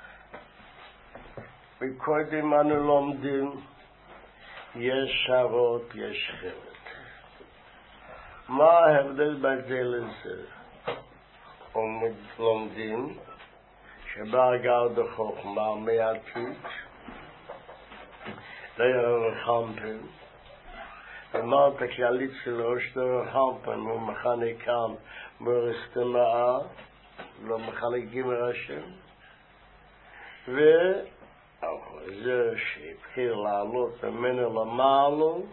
וקודם אנו לומדים יש שרות, יש חלק. מה ההבדל בזה לזה? לומדים שבאגר דחוכמה מעתיק דרך חמפן אמרת כללית של ראש דרך חמפן הוא מחנה כאן ברסתמאה לא מחלקים ראשים וזה שהתחיל לעלות ממנו למעלו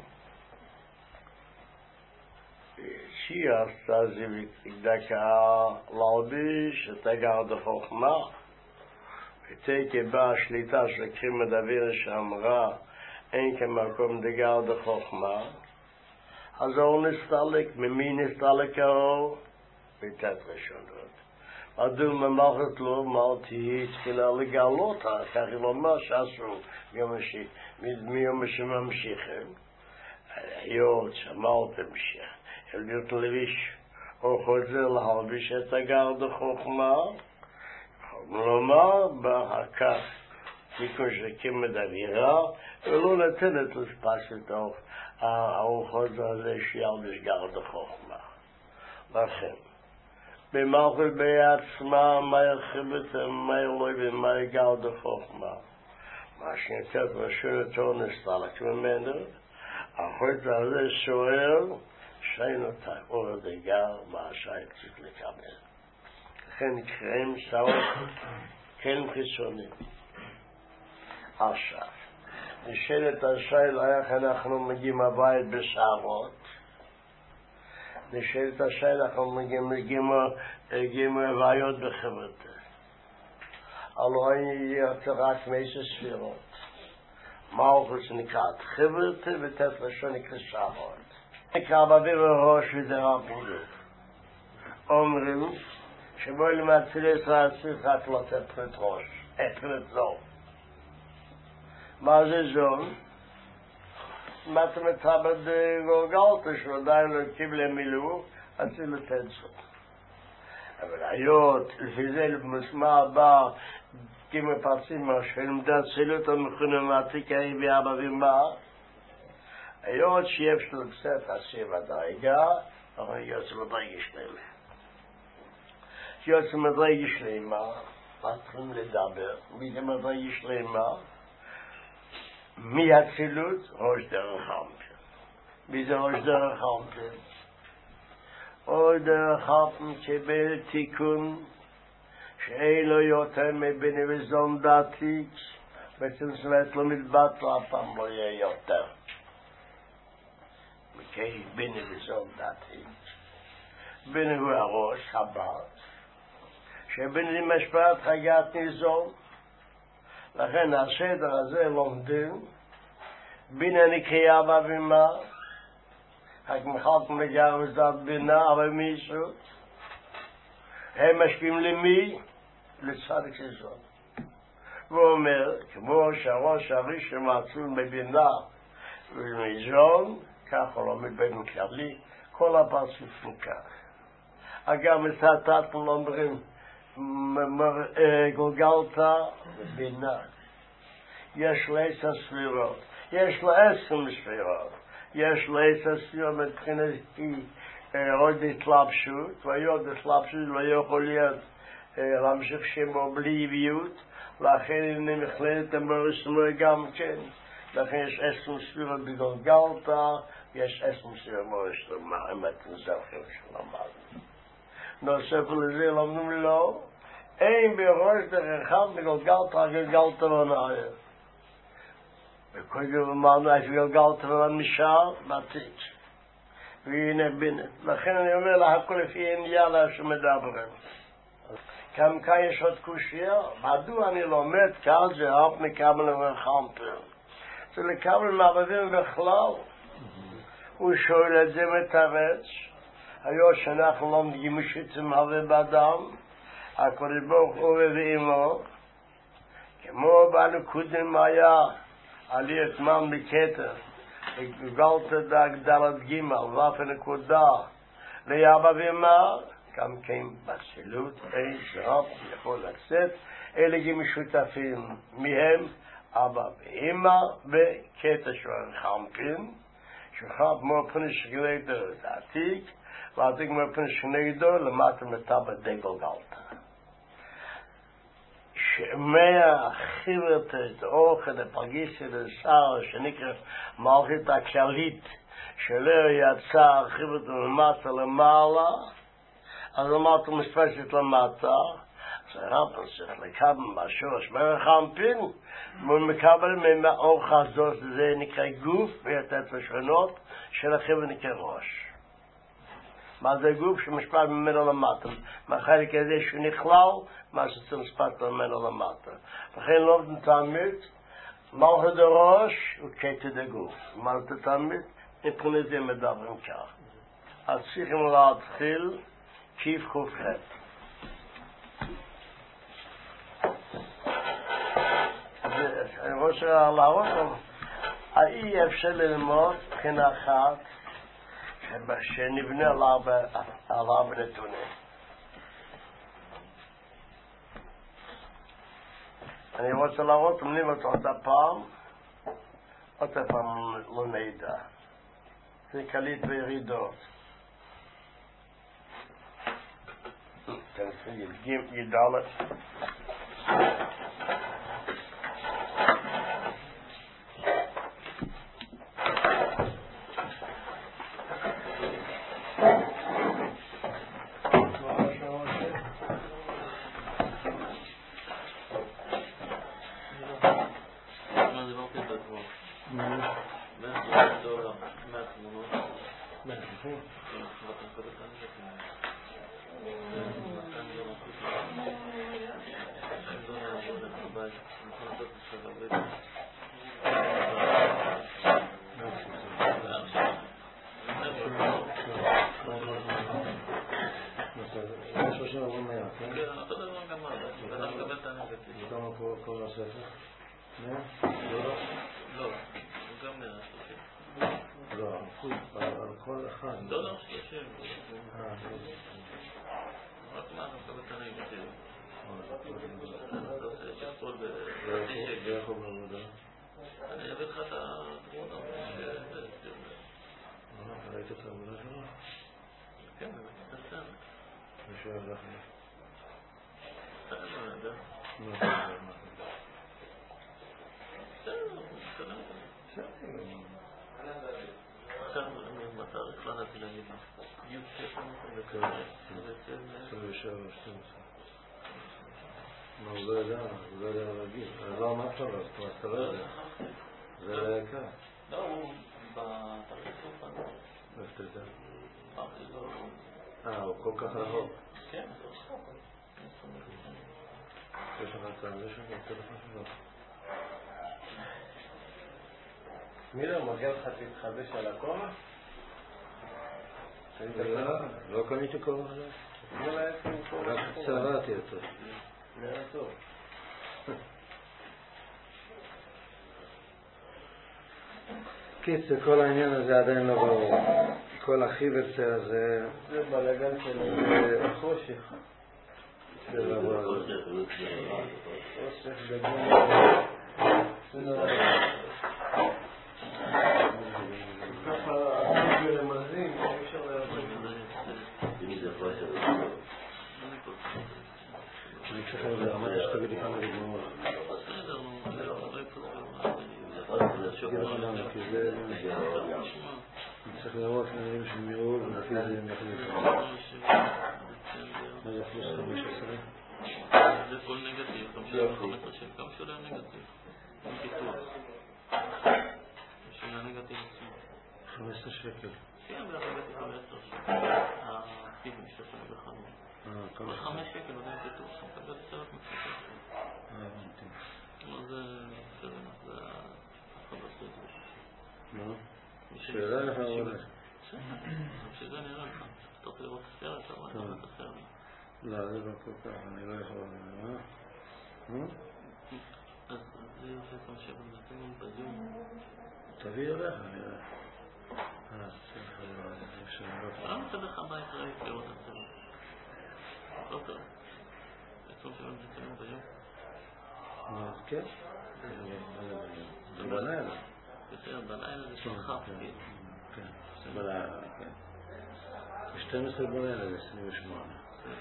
שהיא עשתה זה דקה להלביש את אגר דחוכמה ותקי באה השליטה של קרימה דביר שאמרה אין כמקום דגר דחוכמה אז האור נסתלק, ממי נסתלק האור? בתת ראשונות. מדוע ממלכת לו, מה תהי תחילה לגלות, כך היא לומר שעשו מיום שממשיכים. היות שאמרתם שהלביות לביש או חוזר להלביש את אגר דחוכמה, לומר בהכך תיקון שקים מדבירה ולא נתנת לפסת הארוחות הזה שילביש גר דחוכמה. לכן במלכות בעצמה מה ירחיבת מה ילוי ומה יגר דחוכמה מה שנתת ראשונתו נסתלק ממנו האחות הזה שואל שאין אותה אור דגר מה שהייצית לקבל לכן נקראים שעות כן חיסונים. עכשיו נשאלת השאלה איך אנחנו מגיעים הבית בשערות נשאלת השאלה איך אנחנו מגיעים הבעיות בחברתה הלוא יוצא רק מאיזה ספירות מה הוא שנקראת חברתה ותת ראשון נקרא שערות נקרא באוויר הראש ודרה פעולות אומרים שבו למצל ישראל צריך רק לתת פרט ראש את פרט זו מה זה זון? מה אתה מתאבד גולגלת שעדיין לא קיבל מילוא אז זה לתת זון אבל היות לפי זה במסמע הבא כמה פרצים שלמדת צילות המכונמטיקה היא באבא ומה היות שיש לו קצת עשי ודרגה אבל יוצא מדרגה שלמה יוצא מדרגה שלמה מתחילים לדבר מי זה מדרגה שלמה מי הצילות? ראש דרך חמפן. מי זה ראש דרך חמפן? ראש דרך חמפן קיבל תיקון שאין לו יותר מבני וזון דתי בעצם זאת לא מתבטל אף פעם לא יהיה יותר מכי בני וזון דתי בני הוא הראש הבת שבני משפט חגת ניזון לכן הסדר הזה לומדים בינה נקריה בבימה רק מחלקם לגר וזאת בינה אבל מישהו הם משפיעים למי? לצדיק שזון והוא אומר כמו שהראש הראשון מעצום בבינה ומזון כך הוא לומד בין כללי כל הפרצוף מכך אגב מצטט אומרים גולגלתה בינה יש לעשר ספירות יש לעשר ספירות יש לעשר ספירות מבחינת עוד התלבשות והיות התלבשות לא יכול להיות להמשיך שמו בלי עביות לכן אני מכללת המורסמוי גם כן לכן יש עשר ספירות בגולגלתה יש עשר ספירות מורסמוי אם אתם זוכרים שלמדנו נוסף לזה לומדים לו אין בראש דרך אחד מגולגלתה גלגלתה ונעיה וקודם אמרנו איך גלגלתה ונשאר בתיק והנה בינה לכן אני אומר לה הכל לפי עניין שמדברים כאן כאן יש עוד קושיה מדוע אני לומד כאן זה אף מקבל וחמפר זה לקבל מעבדים בכלל הוא שואל את זה מתרץ היו שאנחנו לומדים משיצים הווה באדם, הקודש ברוך הוא ואימו, כמו בנקודם היה עליית מן בכתר, גלת דלת גימל, ואף נקודה, לאבא ואמא, גם כן בסילות, אין זרב, יכול לצאת, אלה גם משותפים מהם, אבא ואמא, וכתר של חמפים, שחמפ מופן שגלדר עתיק, ועתיק מופן שנגדו, למטה מטבע דגל גלתה. שמאה חיברת את אוכל הפגיס את השר שנקרא מלכית הכללית שלא יצא חיברת למטה למעלה אז למטה מספשת למטה אז הרמפן צריך לקבל מהשורש מרחמפין ומקבל ממאור חזות זה נקרא גוף ויתת לשונות של החיברת נקרא ראש מה זה גוף שמשפט ממנו למטה מהחלק הזה שהוא נכלל מה שצריך משפט ממנו למטה לכן לא תמיד מלכות הראש וכתר הגוף מלכות תמיד מבחינת זה מדברים כך אז צריכים להתחיל כיף חוף חט אני רוצה להראות אי אפשר ללמוד מבחינה אחת שנבנה עליו נתונים. אני רוצה להראות אם נראה עוד הפעם, עוד הפעם לא נדע. זה קליט וירידות. ידלת. אני אביא לך את התמונה ראית את העבודה שלו? כן, אני את הסרט מישהו הלך לי סרט לא יודע מה זה מה סרט, סרט סרט עכשיו אני בתאריך לא נתתי להגיד י' שש עשרים ושבע שתים עשרה מה הוא לא ידע, הוא לא ידע להגיד אז לא אמרת לו, אז אתה לא יודע זה לא יקר לא, הוא בתאריך לא פנה איך אתה יודע? אמרתי לו אה, הוא כל כך רחוק כן, זה רחוק יש לך את זה שלו, את הטלפון שלו מילר, מגיע לך להתחדש על הכובע? לא קניתי כובע חדש רק צבעתי אותו נראה טוב קיצר, כל העניין הזה עדיין לא ברור כל החיברצה הזה זה בלגן של החושך זה לא ברור חושך גדול ככה ולמזים אי אפשר לעבוד אני צריך לזה רמת שתביא לי כמה דוגמאות שתגיד לך למה כי זה אני צריך לראות עניינים של מירול ולפי זה הם נחליט מה זה פלוס חמש עשרה? זה כל נגטיב, גם שלהם חמש עשרה גם שלהם נגטיב עם פיתוח של הנגטיב עצמו חמש עשרה שקל כן, זה הנגטיב חמש עשרה שקל הפיבים שתפנו בחמש חמש שקל עדיין פיתוח אתה מקבל סרט מפתח אה, הבנתי מה זה סרט? זה החברת הזה מה? שאלה לך עבודה שזה נראה לך אתה רוצה לא, זה לא כל כך, אני לא יכול... אז זה יוצא כמו שבנתנו בזום. תביא אליך, נראה. אה, צריך... לא מצא לך בית ראית לראות את זה. לא טוב. בעצם שבנתנו בזום. אז כן. זה בלילה. יותר בלילה זה שלך. כן, זה בלילה, כן. ב-שתים עשרה בלילה זה עשרים ושמונה.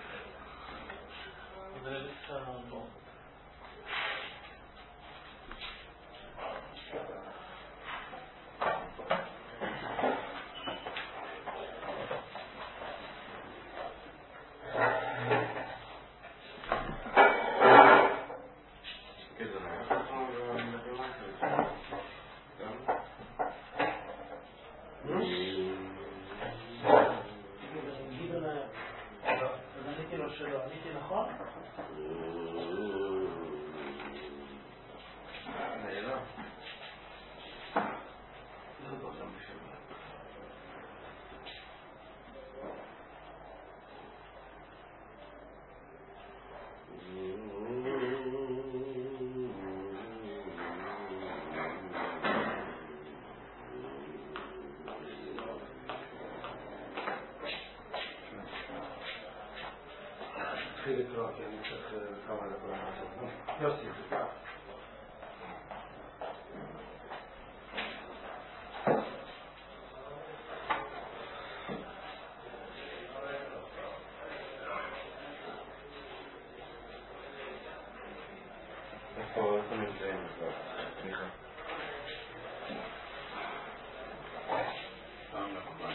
זה לא. תתחיל לקרוא, כי אני צריך כמה דקות לעשות. יוסי, תקרא. איפה נמצאים? סליחה. פעם נחמן.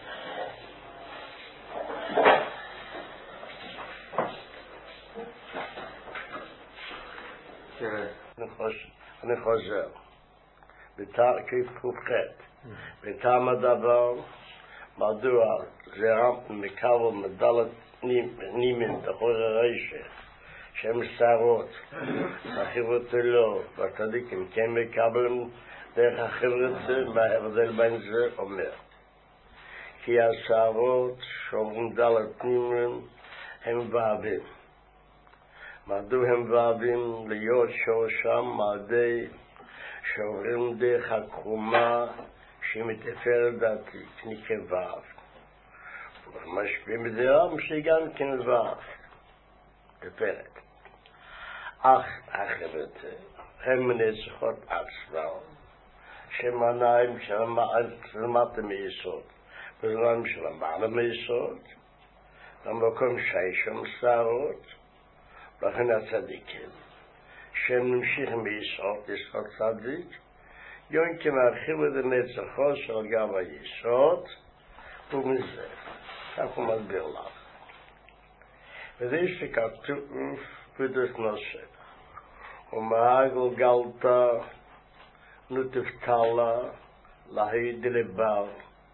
אני חוזר, כיף חופכת, בטעם הדבר, מדוע זה רמת מקבל מדלת נימן דחור הרשת, שהם שערות, החברות לא, והצדיקים כן מקבלים דרך החברות, מה ההבדל בין זה אומר. כי השערות שעוברים דלת נימן הם ואבים. מדוע הם ואבים להיות שורשם מעדי שעוברים דרך הקרומה שהיא מתפארת דתית, נקבב. ומשפיעים בדירם שהיא גם כן ואב, תפארת. אך החברות הם מנצחות עצמם, שמנעים שלמטה מיסוד, בזמן שלמעלה מיסוד, במקום שישם שערות, לכן הצדיקים, שהם נמשיכים ביסוד, יסוד צדיק, יונקים הרחיבו את הנצחו של גם היסוד, ומזה, כך הוא מסביר לך. וזה שכתוב פדוס נושא, ומהגל גלתה, נוטפתלה, להיד לבר,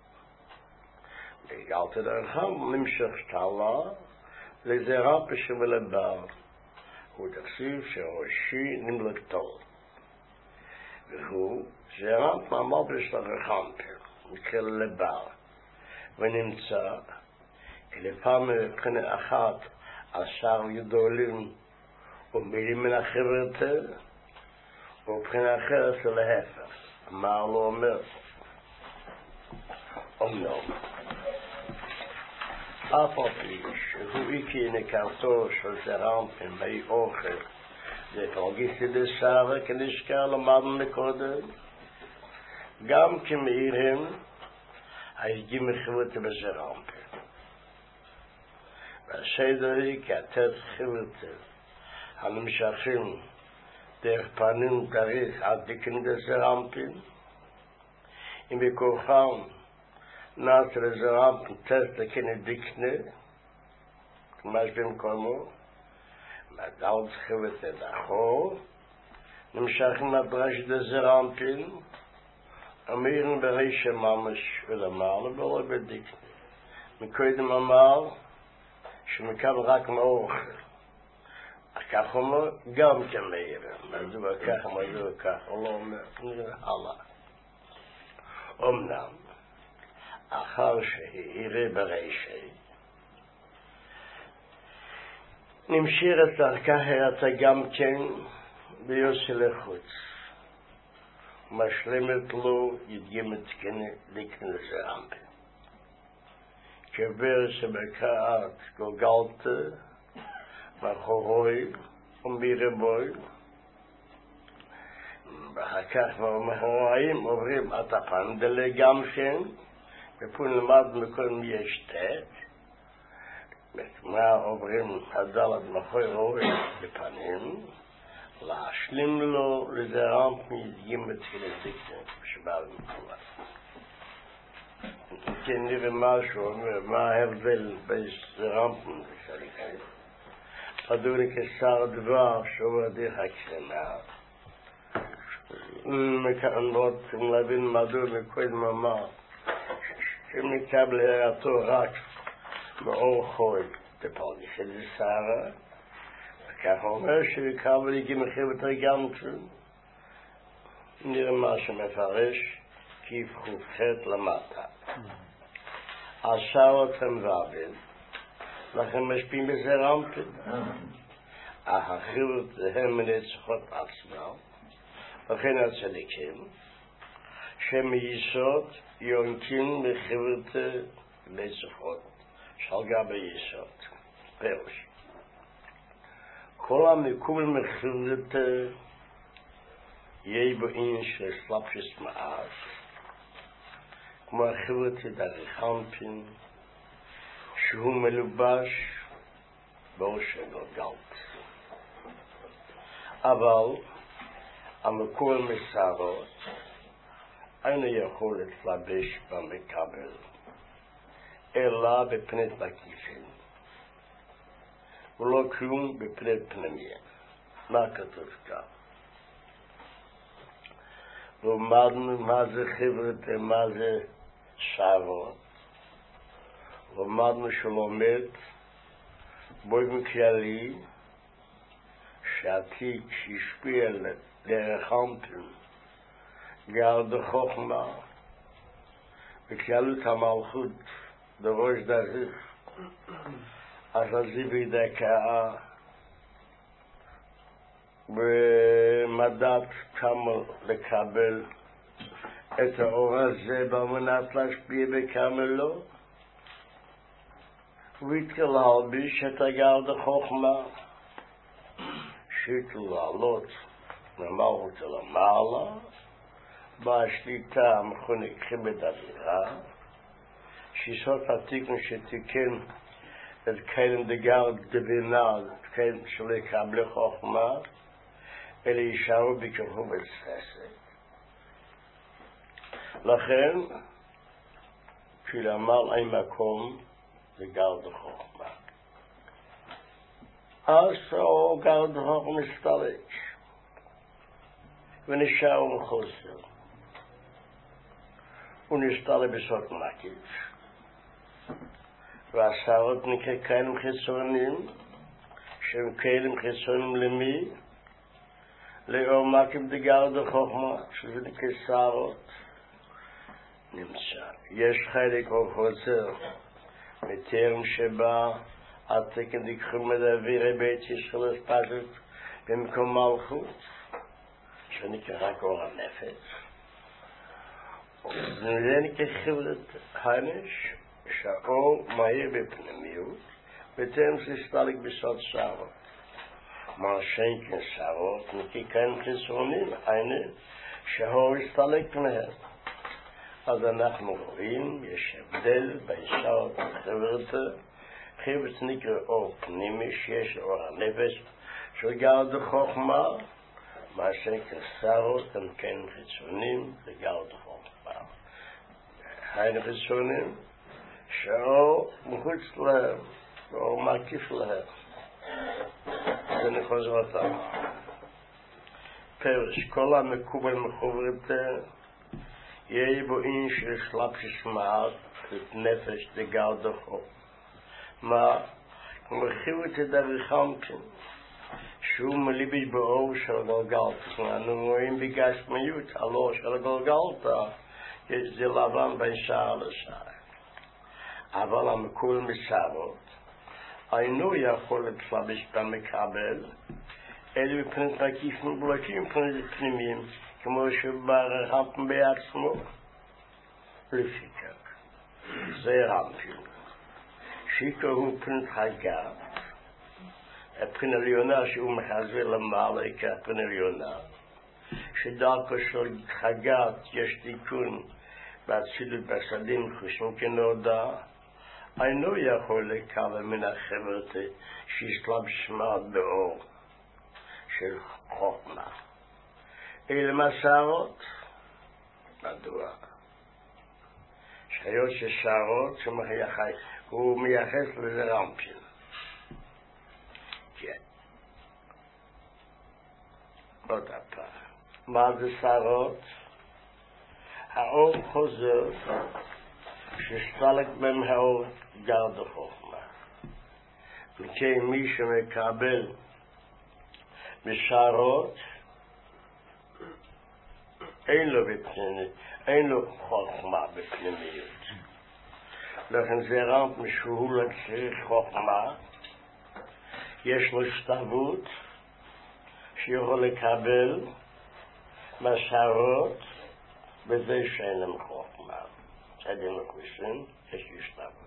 גלתה דרכם, נמשך תלה, לזרע פשו ולבר, הוא תקסיב שראשי נמלק טול. והוא זרע מעמד בשל הרחמפר, מקרה לבר, ונמצא, כלפעם מבחינה אחת, עשר גדולים ומילים מן החברתה, ובבחינה אחרת זה להפך. אמר לו אומר, אומנם, אף על פי שהוא איקי נקרתו של זרעמפן מי אוכל, זה תרגיסי דשרה כנשכר למדנו מקודם, גם כמאירים, היגים מחברתה בזרעמפן. והשדר היא כתת חברתה, הנמשכים דרך פנים דרך עדיקים דזרעמפן, אם בכוחם נעשה לזרעמפן תת לכנדיקנה, כמש במקומו, מדלת חברתה דחור, נמשכים מדרש דזרעמפן, אמירים ברישה ממש ולמעלה ולא בדיקנה. מקודם אמר, שמקבל רק מאוכל. כך אומר, גם כמאירים. מדוע כך, מדוע כך, הוא לא אומר, נראה הלאה. אמנם, אחר שהעירה ברישי, נמשיר את דרכה אתה גם כן ביוסי לחוץ. משלמת לו ידגים את לכנס הרמפה. כבר שבקעת גולגלת מאחורי ומבירבוי. ואחר כך מאחוריים עוברים את הפנדלה גם כן, ופה נלמד מכל מי יש תת. מה עוברים הדלת מאחורי בפנים, להשלים לו לזרמת מידגים בתחילת דקטן שבא במקומה. כן נראה משהו, מה ההבדל בזרמפן ושליקה. אדוני כשר דבר שעובר דרך הקרמה. מכאנות להבין מדוע מקודם אמר שמקבל הרעתו רק מאור חוי בפרדיכי לסערה, וכך אומר שיקבל יגים מחייבת רגמצון. נראה מה שמפרש כיף חופכת למטה. עשה אתכם ועבד, לכן משפיעים בזה רמפים. החברות הם מנצחות עצמם, וכן הצדיקים, שמייסוד יונקים מחברות נצחות, שלגה ביסוד. פירוש. כל המקום מחברות יהיה בעין של סלפשיס מאס, כמו החברות דריכמפין, שהוא מלובש באושר גולגלת. אבל המקום מסערות אין יכול להתלבש במקבל, אלא בפנית מקיפים, ולא כלום בפנית פנימיה. מה כתוב כאן? למדנו מה זה חבר'ה, מה זה שערות. למדנו שלומד באופן כללי שהתיק שהשפיע דרך המפים גר בחוכמה וכללות המלכות בראש דרך, אז זה בדקה במדעת כמה לקבל את האור הזה במנת להשפיע בכמה לא, והתחיל להלביש את הגר בחוכמה שהתחיל לעלות ממלכות למעלה בשליטה המכונה כיבד אווירה, שיסוד התיקון שתיקן את כלם דגר דבינה, כלם שלא יקבל חוכמה, אלה יישארו בכרחו וססת. לכן, כשלאמר אין מקום, זה גר בחוכמה. אז הוא גר בחוכמה מסתלק, ונשאר מחוסר. הוא נסתלק בסוד מקיף. והשערות נקרא כלים חיצוניים, שהם כלים חיצוניים למי? לאור מקיף דגר בחוכמה, שזה נקרא שערות. נמצא. יש חלק או חוזר מטרם שבא התקן דקחו מדעבירי בית ישראל פשוט במקום מלכות, שנקרא רק אור הנפש. זה נקרא חברת הנש, שהאור מהיר בפנימיות, וטרם שהסתלק בסוד שערות. מה שאין כן שערות, נקרא כאן חיצונים, הנה שהאור הסתלק מהם. אז אנחנו רואים, יש הבדל בין שערות וחברתה. חברת נקרא אור פנימי, שיש אור הנפש, של גר בחוכמה, מה שכן שערות הם כן חיצונים, וגר בחוכמה. היינו חיצונים, שהאור מחוץ להם, ואור מקיף להם. זה נחוזר אותם. פרש, כל המקובל מחוברתה, יהיה בו אין של סלפשיס מעט, את נפש דגר דחו. מה? מרחיבות את הריחמפין, שהוא מליבש באור של גולגלת. אנחנו רואים בגשמיות, על אור של גולגלת, זה לבן בין שער לשער. אבל המקול מסערות, אינו יכול להתלבש במקבל, אלא מבחינת מקיפים בלוקים מבחינת פנימיים, כמו שברמפן בעצמו. לפי כך, זה רמפן. שיקר הוא מבחינת הגת, הבחינה עליונה שהוא מחזר למעלה, כהבחינה עליונה, שדרכו של הגת יש תיקון באצילות בסדים חושבים כנודע, אינו יכול לקבל מן החברת שהסלבשה באור של חוכמה. אלה מסערות, מדוע? שהיות ששערות הוא מייחס לזה רמפין. כן. עוד הפעם. מה זה שערות? האור חוזר שסלק בהם האור גרד החוכמה. וכן מי שמקבל בשערות אין לו בפנימיות, אין לו חוכמה בפנימיות. לכן זה רמפ משהו לא צריך חוכמה, יש לו שתבות שיכול לקבל מהשערות בזה שאין להם חוכמה. עדים לחושים, יש השתבות.